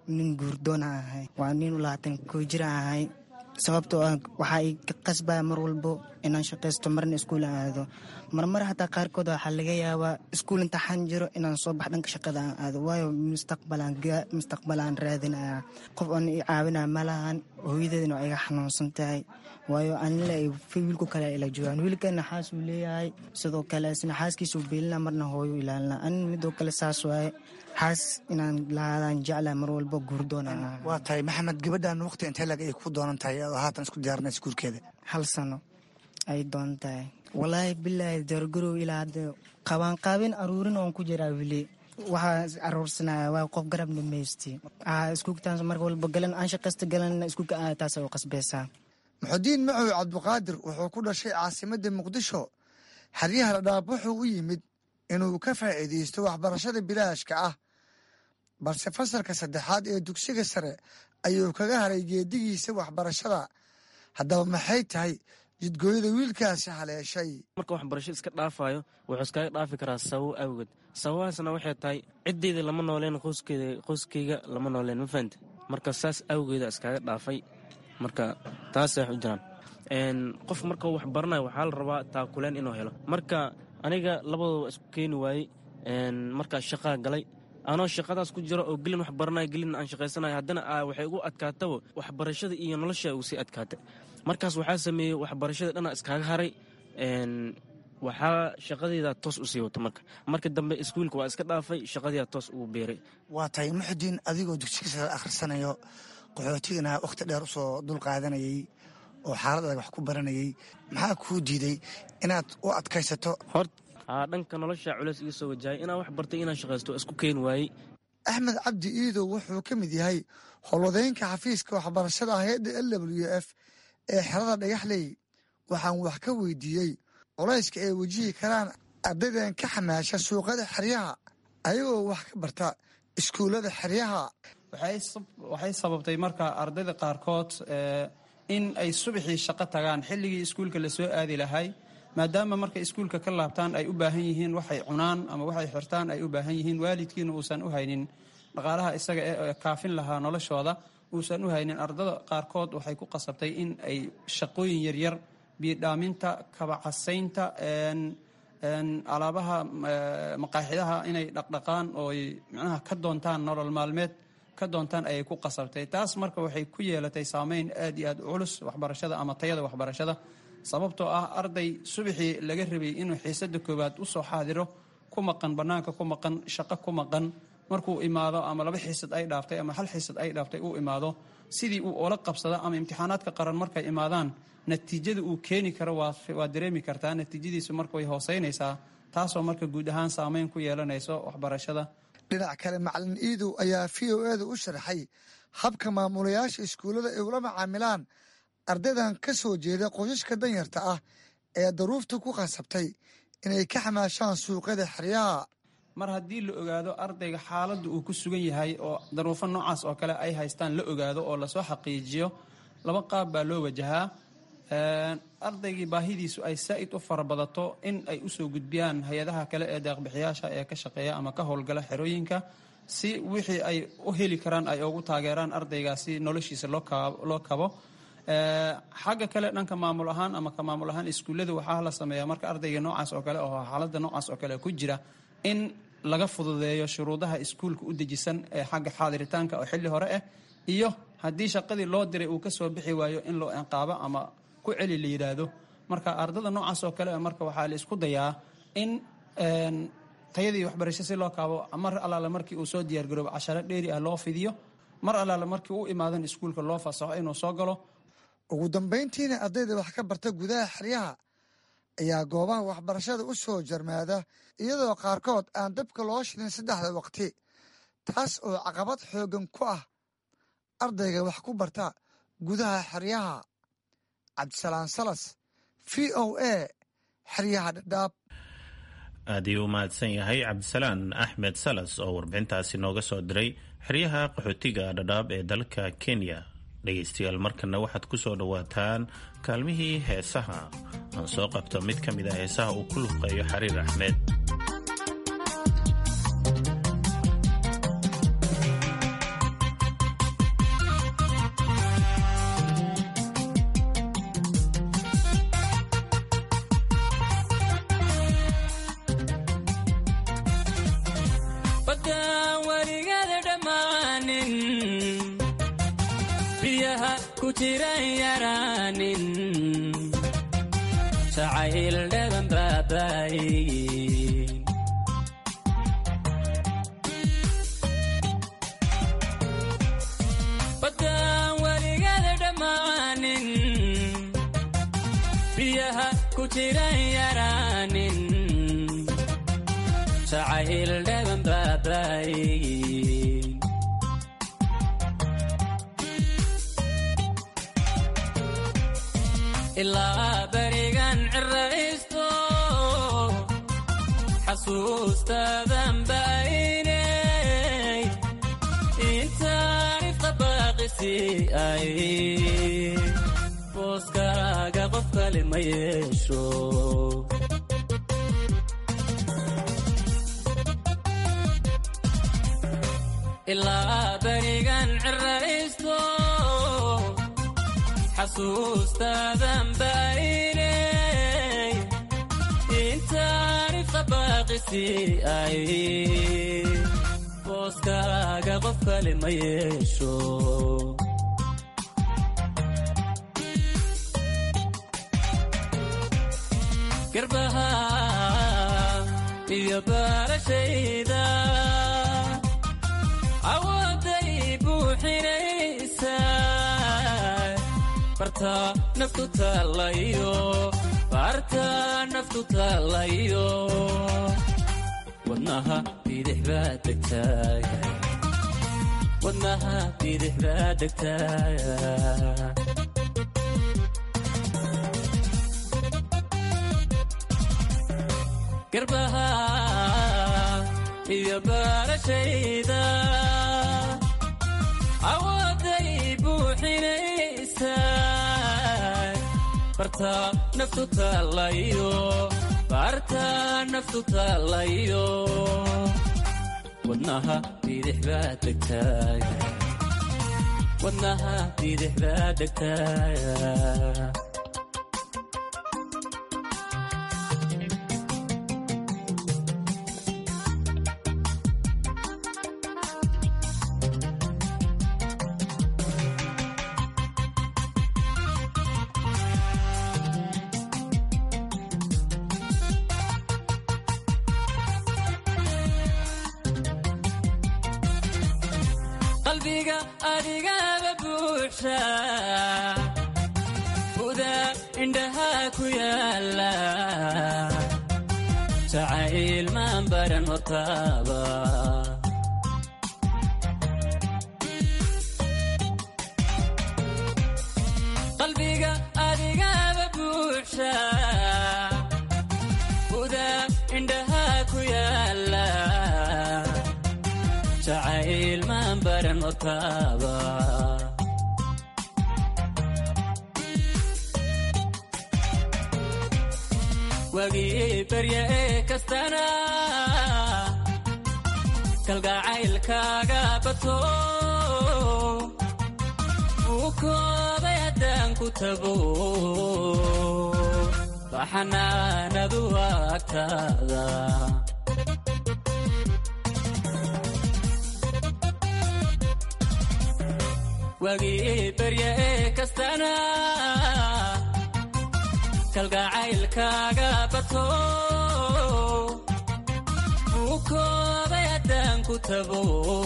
nin guurdoona ahay, waa nin 21 jir ahay. sababtoo ah waxaa i ka qasbaya mar walbo inaan shaqaysto, marna iskuul aado. marmar hataa qaarkood waxaa laga yaabaa iskuul imtixaan jiro inaan soo bax dhanka shaqada aan aado, waayo mustaqbalaan raadinaya. qof oon i caawinaya malahan, hooyadeedna waa iga xanuunsan tahay, waayo anila wiilku kale ila joogaan. wiilkana xaas uu leeyahay, sidoo kale isna xaaskiisuu beelina, marna hooyo ilaalina. anin midoo kale saas waaye, xaas inaan lahaadaan jeclaa mar walbo guurdoona. waa tahay maxamed, gabadhan waqti intee lag ay ku doonan tahay oo haatan isku diyaarinaysa guurkeeda? 1 sano ay doon tahay. walaahi bilaahi dargarow ilaa hadda qaabin aruurin oon ku jiraa weli. waxaa aruursanaya waa qof garab dhamaysti. iskuugtaas marka walba galan aan shaqaysta galan iskuuga taas oo qasbaysaa. muxudiin macow cabdiqaadir wuxuu ku dhashay caasimadda muqdisho. xeryaha dhadhaab wuxuu u yimid inuu ka faa'iidaysto waxbarashada bilaashka ah, balse fasalka 3aad ee dugsiga sare ayuu kaga haray geedigiisa waxbarashada. haddaba maxay tahay jidgooyada wiilkaasi haleeshay? marka waxbarasho iska dhaafayo wuxuu iskaga dhaafi karaa sababo awgeed. sababahaasna waxay tahay ciddeyda lama nooleen, qoyskayga lama nooleen, ma fahante. marka saas awgeeda iskaga dhaafay. marka taasay wax u jiraan. qof marka wax baranayo waxaa la rabaa taakuleen inuu helo. marka aniga labadooda isku keeni waayey. markaa shaqaa galay, anoo shaqadaas ku jiro oo gelin wax baranaya gelin aan shaqaysanayo, haddana waxay ugu adkaataba waxbarashada iyo nolosha ugu sii adkaatay. markaas waxaa sameeyey waxbarashada dhana iskaaga haray. waxaa shaqadeyda toos u sii wata. marka dambe iskuulka waa iska dhaafay, shaqadeeda toos ugu beeray. waa tahay muxudiin, adigoo dugsiga sare akhrisanayo, qaxootigana wakhti dheer usoo dul qaadanayay oo xaalad adag wax ku baranayay, maxaa kuu diiday inaad u adkaysato? dhanka nolosha culeys iga soo wajahay. inaan wax bartay inaan shaqaysto isku keeni waayey. axmed cabdi iidow wuxuu ka mid yahay howlwadeynka xafiiska waxbarashada hay-adda LWF ee xerada Dhagaxley. waxaan wax ka weydiiyey culayska ay wajihi karaan ardaydan ka xamaasha suuqada xeryaha ayagoo wax ka barta iskuullada xeryaha. waxay sababtay marka ardayda qaarkood in ay subaxii shaqo tagaan xilligii iskuulka lasoo aadi lahay, maadaama markay iskuulka ka laabtaan ay u baahan yihiin waxay cunaan ama waxay xirtaan ay u baahan yihiin, waalidkiina uusan u haynin dhaqaalaha isaga ee kaafin lahaa noloshooda uusan u haynin. ardada qaarkood waxay ku qasabtay in ay shaqooyin yaryar, biyodhaaminta, kabacasaynta, alaabaha maqaaxidaha inay dhaqdhaqaan oo ay micnaha ka doontaan nolol maalmeed ka doontaan ayay ku qasabtay. taas marka waxay ku yeelatay saameyn aad iyo aad u culus waxbarashada ama tayada waxbarashada, sababtoo ah arday subaxii laga rabay inuu xiisada koowaad u soo xaadiro, ku maqan bannaanka, ku maqan shaqo, ku maqan, markuu imaado ama 2 xiisad ay dhaaftay ama 1 xiisad ay dhaaftay uu imaado, sidii uu oola qabsada ama imtixaanaadka qaran markay imaadaan natiijada uu keeni karo waa dareemi kartaa. natiijadiisu marka way hooseynaysaa, taasoo marka guud ahaan saameyn ku yeelanayso waxbarashada. dhinac kale macalin iidow ayaa VOA-da u sharaxay habka maamulayaasha iskuullada ay ula macaamilaan ardaydan ka soo jeeda qoysaska danyarta ah ee daruufta ku qasabtay inay ka xamaashaan suuqyada xeryaha. mar haddii la ogaado ardayga xaaladda uu ku sugan yahay oo daruufo noocaas oo kale ay haystaan la ogaado oo lasoo xaqiijiyo, 2 qaab baa loo wajahaa. ardaygii baahidiisu ay saa'id u farabadato in ay usoo gudbiyaan hay-adaha kale ee deeqbixiyaasha ee ka shaqeeya ama ka howlgala xerooyinka, si wixii ay u heli karaan ay ugu taageeraan ardaygaasi noloshiisa loo kabo. xagga kale dhanka maamul ahaan ama ka maamul ahaan iskuullada waxaa la sameeyaa marka ardayga noocaas oo kale oo xaaladda noocaas oo kale ku jira, in laga fududeeyo shuruudaha iskuulka u dejisan ee xagga xaadiritaanka oo xilli hore ah, iyo haddii shaqadii loo diray uu ka soo bixi waayo in loo inqaabo ama ku celi la yidhaahdo. marka ardada noocaas oo kale marka waxaa la isku dayaa in tayadii waxbarasho si loo kaabo, mar allaale markii uu soo diyaargaroobo casharo dheeri ah loo fidiyo, mar allaale markii uu imaadan iskuulka loo fasaxo inuu soo galo. ugu dambayntiina ardayda wax ka barta gudaha xeryaha ayaa goobaha waxbarashada u soo jarmaada iyadoo qaarkood aan dabka loo shidin 3 waqti, taas oo caqabad xooggan ku ah ardayga wax ku barta gudaha xeryaha. cabdisalaan salas, VOA, xeryaha Dhadhaab. aad ayuu u mahadsan yahay cabdisalaan axmed salas oo warbixintaasi nooga soo diray xeryaha qaxootiga Dhadhaab ee dalka Kenya. dhegaystayaal, markana waxaad ku soo dhowaataan kaalmihii heesaha. aan soo qabto mid ka mid a heesaha uu ku luqeeyo Xariir Axmed. baddaan weligeeda dhammaanin biyaha ku jiran yaraanin jacayl dhaban baabaayin baddaan weligeeda dhammaanin biyaha ku jiran yaraanin jacayl dhaban baabaayin ilaa berigan ciraysto xasuustaadan baaynay intaan ifka baaqisi ay booskaaga qof kale ma yeesho ilaa berigan ciraysto xasuustaadan baaynay intaan ifka baaqisi ay booskaaga qof kale ma yeesho garbaha iyo barashayda awooday buuxinaysa barta naftu taalayo barta naftu taalayo wadnaha bidix baa degtaaya wadnaha bidix baa degtaaya garbaha iyo barashayda awooday buuxinaysa barta naftu taalayo barta naftu taalayo wadnaha bidix baa degtaaya wadnaha bidix baa degtaaya qalbiga adigaba buuxa buda indhaha ku yaala jacayl maan baran hortaaba qalbiga adigaba buuxa buda indhaha ku yaala jacayl maan baran hortaaba wagii barya ee kastana kalgacaylkaaga bato uu koobay haddaan ku tago baxanaanadu agtaada wagii barya ee kastana kalgacaylkaaga bato uu koobay haddaan ku tago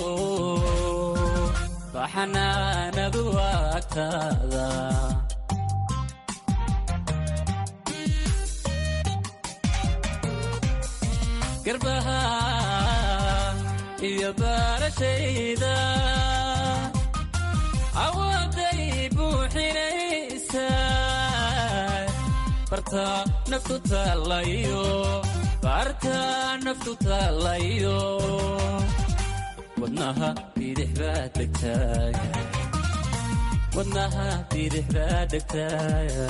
baxanaanadu agtaada garbaha iyo barashayda awooday buuxinaysa barta naftu taalayo barta naftu taalayo wadnaha bidix baa degtaaya wadnaha bidix baa degtaaya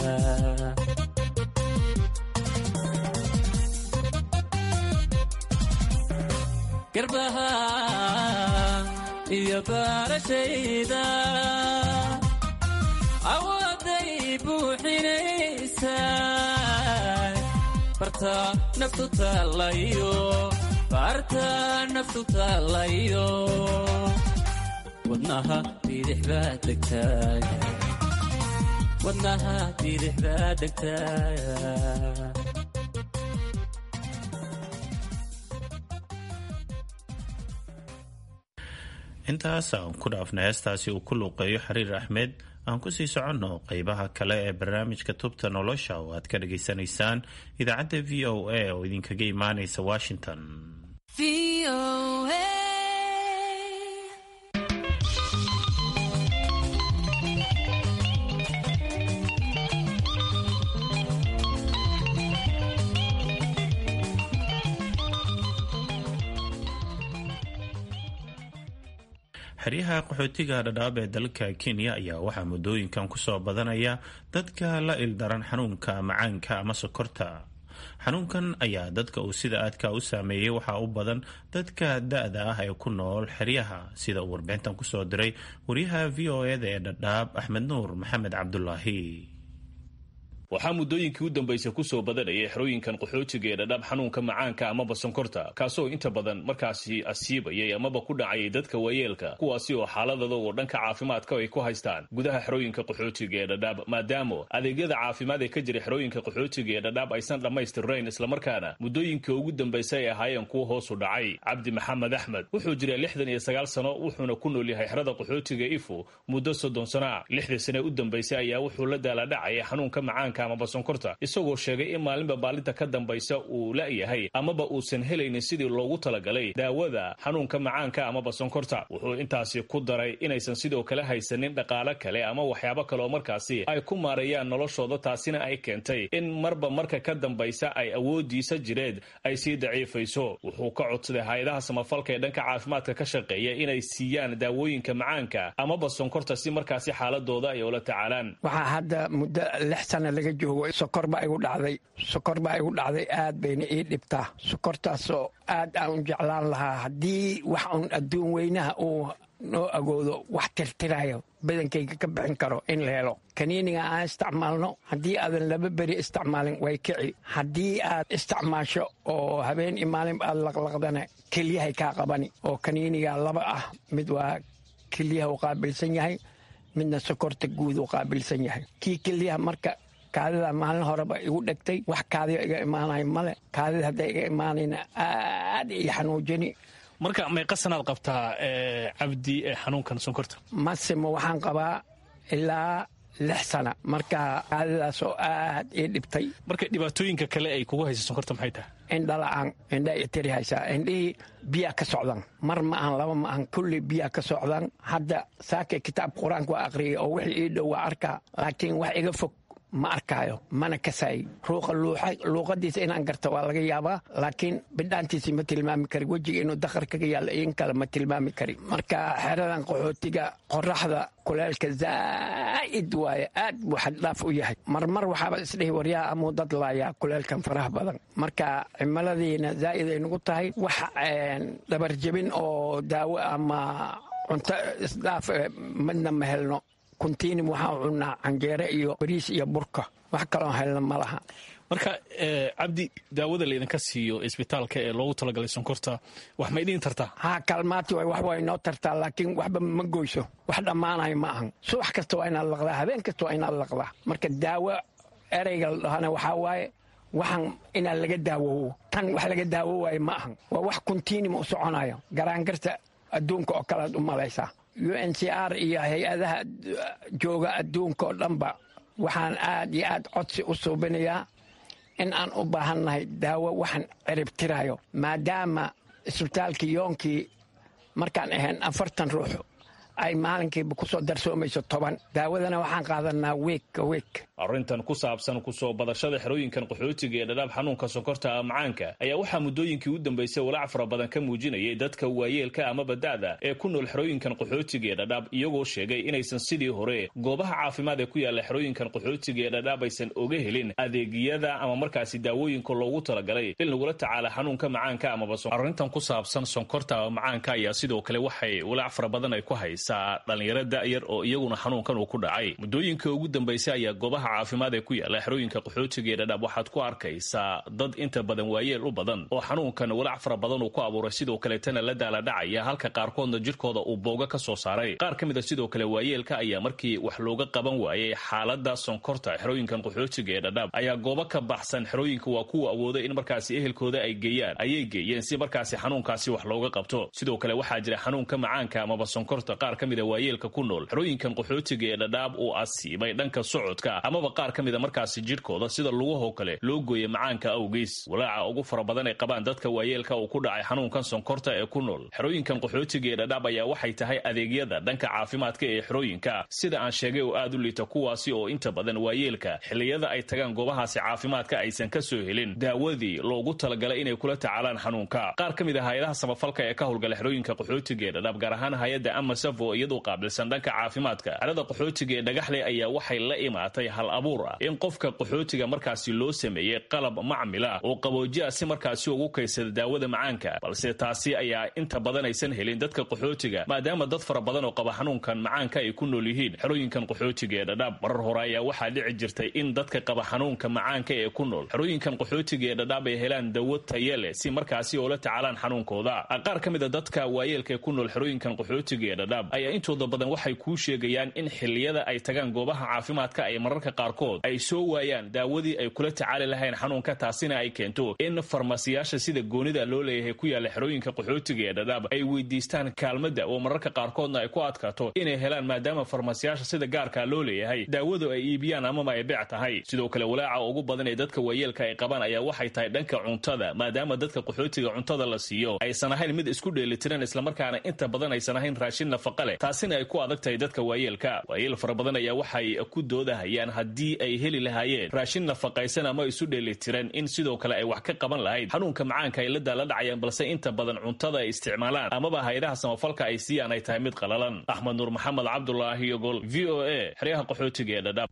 garbaha iyo barashayda awooday buuxinaysa barta naftu taalayo barta naftu taalayo wadnaha bidix baa degtaa wadnaha bidix baa degtaa intaas aan ku dhaafna heestaasi uu ku luuqeeyo xariir axmed aan ku sii soconno qaybaha kale ee barnaamijka tubta nolosha oo aad ka dhageysanaysaan idaacadda v o a oo idinkaga imaanaysa washington. xeryaha qaxootiga dhadhaab ee dalka Kenya ayaa waxaa muddooyinkan ku soo badanaya dadka la ildaran xanuunka macaanka ama sokorta. xanuunkan ayaa dadka uu sida aadka u saameeyay waxaa u badan dadka da'da ah ee ku nool xeryaha, sida uu warbixintan ku soo diray wariyaha VOA-da ee dhadhaab Axmed Nuur Maxamed Cabdulaahi. waxaa muddooyinkii u dambaysay ku soo badanayay xerooyinkan qaxootiga ee dhadhaab xanuunka macaanka amaba sonkorta, kaasoo inta badan markaasi asiibayay amaba ku dhacayay dadka waayeelka, kuwaasi oo xaaladooda oo dhanka caafimaadka ay ku haystaan gudaha xerooyinka qaxootiga ee dhadhaab, maadaama adeegyada caafimaad ee ka jira xerooyinka qaxootiga ee dhadhaab aysan dhammaystirnayn, islamarkaana muddooyinkii ugu dambaysay ay ahaayeen kuwa hoos u dhacay. Cabdi Maxamed Axmed wuxuu jiray 69 sano, wuxuuna ku nool yahay xerada qaxootiga Ifo muddo 30 sano. 60 sano u dambaysay ayaa wuxuu la daaladhacayay xanuunka macaanka amaba sonkorta, isagoo sheegay in maalinba maalinta ka dambaysa uu la'yahay amaba uusan helaynin sidii loogu talagalay daawada xanuunka macaanka amaba sonkorta. wuxuu intaasi ku daray inaysan sidoo kale haysanin dhaqaale kale ama waxyaabo kale oo markaasi ay ku maareeyaan noloshooda, taasina ay keentay in marba marka ka dambaysa ay awoodiisa jireed ay sii daciifayso. wuxuu ka codsaday hay-adaha samafalka ee dhanka caafimaadka ka shaqeeya inay siiyaan daawooyinka macaanka amaba sonkorta si markaasi xaaladooda ay ula tacaalaan. waxaa hadda muddo 6 sano laga joogo sokor baa igu dhacday aad bayna ii dhibtaa. sokortaasoo aad aan u jeclaan lahaa haddii wax un adduun weynaha uu noo agoodo wax tirtirayo badankayga ka bixin karo in la helo. kaniiniga aan isticmaalno haddii aadan 2 beri isticmaalin way kici, haddii aad isticmaasho oo habeen iyo maalin aad laqlaqdana kelyahay kaa qabani. oo kaniiniga 2 ah, mid waa kelyaha u qaabilsan yahay, midna sokorta guud u qaabilsan yahay. kii kelyaha marka kaadida maalin horeba igu dhegtay, wax kaadiyo iga imaanay male. kaadida hadday iga imaanayna aad ii xanuujini. marka meeqa sanaad qabtaa Cabdi xanuunkan sonkorta? masimo waxaan qabaa ilaa 6 sana. marka kaadidaasoo aad ii dhibtay. marka dhibaatooyinka kale ay kugu haysa sonkorta maxay tahay? indhala-aan, indha i tiri haysaa, indhihii biyaa ka socdaan. mar ma aan 2 ma aan, kulli biyaa ka socdaan. hadda saakay kitaab qur-aanka waa aqriyay oo wixii ii dhow waa arkaa, laakiin wax iga fog ma arkaayo, mana kasaayi. ruuqa luuqadiisa inaan garto waa laga yaabaa, laakiin bidhaantiisii ma tilmaami kari. wejiga inuu dakhar kaga yaalla in kale ma tilmaami kari. marka xeradan qaxootiga qoraxda kuleelka zaa'id waaye, aad buu xaddhaaf u yahay. marmar waxaaba isdhihi waryaa amuu dad laayaa kuleelkan faraha badan. marka cimiladiina zaa'id ay nagu tahay. wax dhabarjebin oo daawo ama cunto isdhaaf midna ma helno. kuntiinim waxaan cunnaa canjeere iyo bariis iyo burka, wax kaloo helna ma laha. marka Cabdi, daawada laydinka siiyo isbitaalka ee loogu talagalay sonkorta wax ma idiin tartaa? haa, kaalmaati way wax way noo tartaa, laakiin waxba ma goyso. wax dhammaanayo ma ahan. subax kasta waa inaad laqdaa, habeen kasta waa inaad laqdaa. marka daawo ereyga la dhahana waxaa waaye waxaan inaan laga daawoowo. tan wax laga daawowaayo ma ahan, waa wax kuntiinim u soconayo. garaangarta adduunka oo kalead u malaysaa. UNHCR iyo hay-adaha jooga adduunka oo dhanba waxaan aad iyo aad codsi u suubinayaa in aan u baahannahay daawo waxaan ciribtirayo, maadaama isbitaalkii yoonkii markaan ahayn 40 ruux ay maalinkiiba ku soo darsoomayso 10. daawadana waxaan qaadanaa week. arrintan ku saabsan ku soo badashada xerooyinkan qaxootiga ee dhadhaab xanuunka sonkorta macaanka ayaa waxaa muddooyinkii u dambaysay walaac fara badan ka muujinayay dadka waayeelka amaba da'da ee ku nool xerooyinkan qaxootiga ee dhadhaab, iyagoo sheegay inaysan sidii hore goobaha caafimaad ee ku yaalla xerooyinkan qaxootiga ee dhadhaab aysan oga helin adeegyada ama markaasi daawooyinka loogu talagalay in lagula tacaala xanuunka macaanka amaba arrintan ku saabsan sonkorta macaanka ayaa sidoo kale waxay walaac fara badan ay ku haysa arkaysaa dhallinyaro da'yar oo iyaguna xanuunkan uu ku dhacay. muddooyinka ugu dambaysay ayaa goobaha caafimaad ee ku yaala xerooyinka qaxootiga ee dhadhaab waxaad ku arkaysaa dad inta badan waayeel u badan oo xanuunkan walaac fara badan uu ku abuuray, sidoo kaleetana la daaladhacaya, halka qaarkoodna jidhkooda uu booga ka soo saaray. qaar ka mid a sidoo kale waayeelka ayaa markii wax looga qaban waayey xaalada sonkorta xerooyinkan qaxootiga ee dhadhaab ayaa goobo ka baxsan xerooyinka waa kuwa awooday in markaasi ehelkooda ay geeyeen si markaasi xanuunkaasi wax looga qabto. sidoo kale waxaa jira xanuunka macaanka amaba sonkorta qaar ka mid a waayeelka ku nool xerooyinkan qaxootiga ee dhadhaab uu asiibay dhanka socodka amaba qaar ka mid a markaasi jidhkooda sida lugahoo kale loo gooyey macaanka awgiis. walaaca ugu fara badan ay qabaan dadka waayeelka uu ku dhacay xanuunkan sonkorta ee ku nool xerooyinkan qaxootiga ee dhadhaab ayaa waxay tahay adeegyada dhanka caafimaadka ee xerooyinka sida aan sheegay oo aad u liita, kuwaasi oo inta badan waayeelka xilliyada ay tagaan goobahaasi caafimaadka aysan ka soo helin daawadii loogu talagalay inay kula tacaalaan xanuunka. qaar ka mid a hay-adaha samafalka ee ka howlgala xerooyinka qaxootiga ee dhadhaab, gaar ahaan hay-adda amasafo iyadoo qaabilsan dhanka caafimaadka xerada qaxootiga ee dhagaxle ayaa waxay la imaatay hal abuur ah in qofka qaxootiga markaasi loo sameeyey qalab macmila oo qaboojiya si markaasi ugu kaysada daawada macaanka, balse taasi ayaa inta badan aysan helin dadka qaxootiga maadaama dad fara badan oo qaba xanuunkan macaanka ay ku nool yihiin xerooyinkan qaxootiga ee dhadhaab. marar hore ayaa waxaa dhici jirtay in dadka qaba xanuunka macaanka ee ku nool xerooyinkan qaxootiga ee dhadhaab ay helaan dawo tayo leh si markaasi oo la tacaalaan xanuunkooda. qaar ka mid a dadka waayeelka ee ku nool xerooyinkan qaxootiga ee dhadhaab ayaa intooda badan waxay kuu sheegayaan in xilliyada ay tagaan goobaha caafimaadka ay mararka qaarkood ay soo waayaan daawadii ay kula tacaali lahayn xanuunka, taasina ay keento in farmasiyaasha sida goonida loo leeyahay ku yaala xerooyinka qaxootiga ee dhadhaab ay weydiistaan kaalmada oo mararka qaarkoodna ay ku adkaato inay helaan maadaama farmasiyaasha sida gaarka loo leeyahay daawadu ay iibiyaan amaba ay beec tahay. sidoo kale walaaca ugu badan ee dadka waayeelka ay qabaan ayaa waxay tahay dhanka cuntada, maadaama dadka qaxootiga cuntada la siiyo aysan ahayn mid isku dheelitiran islamarkaana inta badan aysan ahayn raashin nafaqa leh, taasina ay ku adag tahay dadka waayeelka. waayeel fara badan ayaa waxay ku doodahayaan haddii ay heli lahaayeen raashin nafaqaysan ama isu dheelitiran in sidoo kale ay wax ka qaban lahayd xanuunka macaanka ay la daala dhacayaan, balse inta badan cuntada ay isticmaalaan amaba hay-adaha samafalka ay siiyaan ay tahay mid qalalan. axmed nuur maxamed cabdulaahi ogol, v o a, xeryaha qaxootiga ee dhadhaab.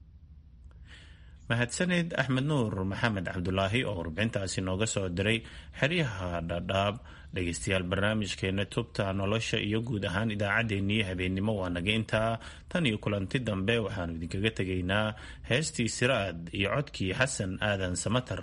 mahadsaned axmed nuur maxamed cabdulaahi oo warbixintaasi nooga soo diray xeryaha dhadhaab. dhegeystayaal, barnaamijkeena tubta nolosha iyo guud ahaan idaacaddeenii habeennimo waa naga intaa. tan iyo kulanti dambe waxaanu idinkaga tegaynaa heestii siraad iyo codkii xasan aadan samatar.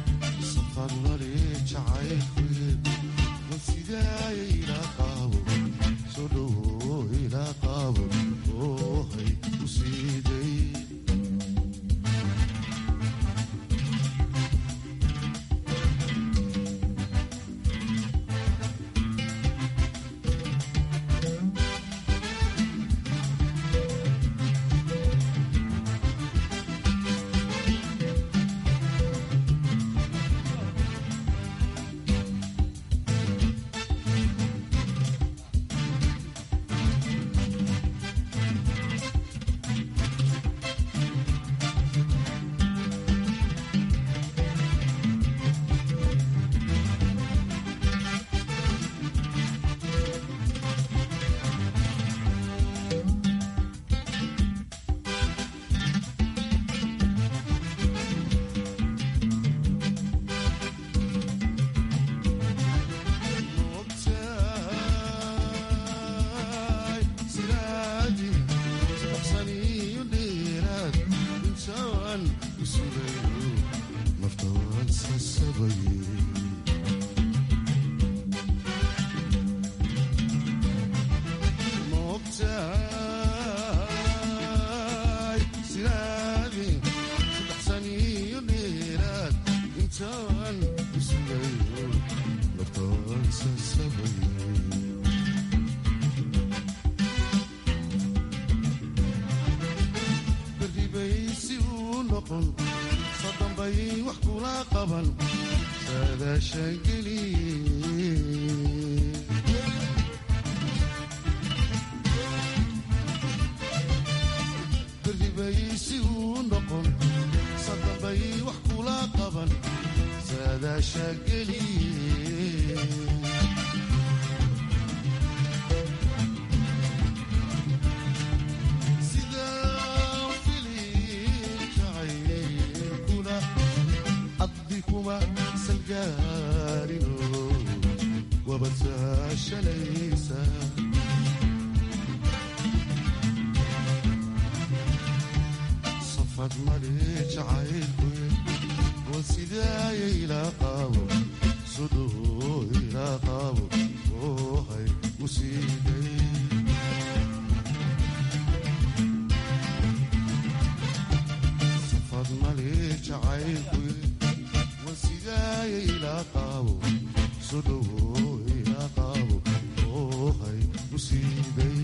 Safad mali jacayl, berribaysi uu noqon sadambay wax kula qaban saadaasha geliye sidaan filin jacaylkuna abdi kuma salgaarino wabadsaashalaysa mali jacaylku oo sidaaya ilaa qaabo sudoo ilaa qaabo oo hay u siiday safad mali jacaylku oo sidaaya ilaa qaabo sudoo ilaa qaabo oo hay u siiday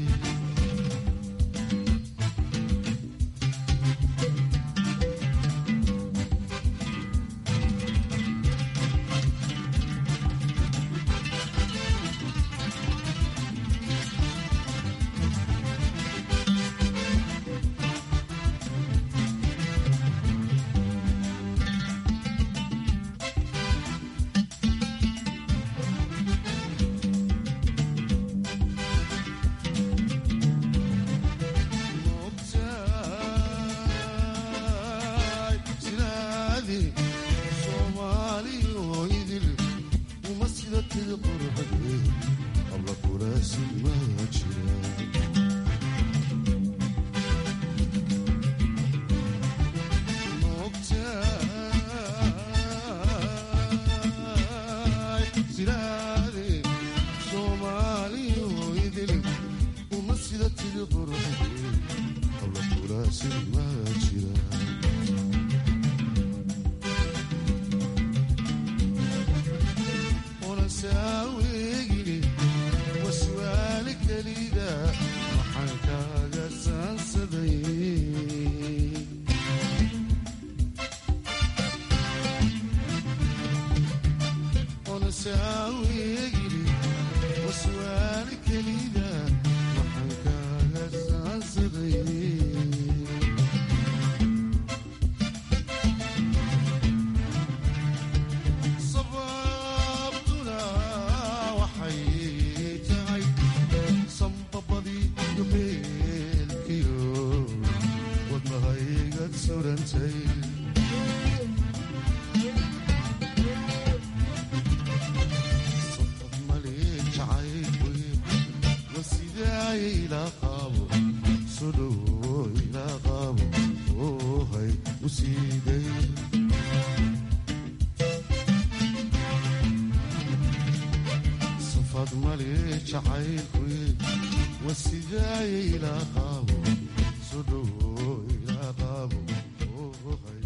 jacaylku wasidaaya ilaa qaabo soo dhowo ilaa qaabo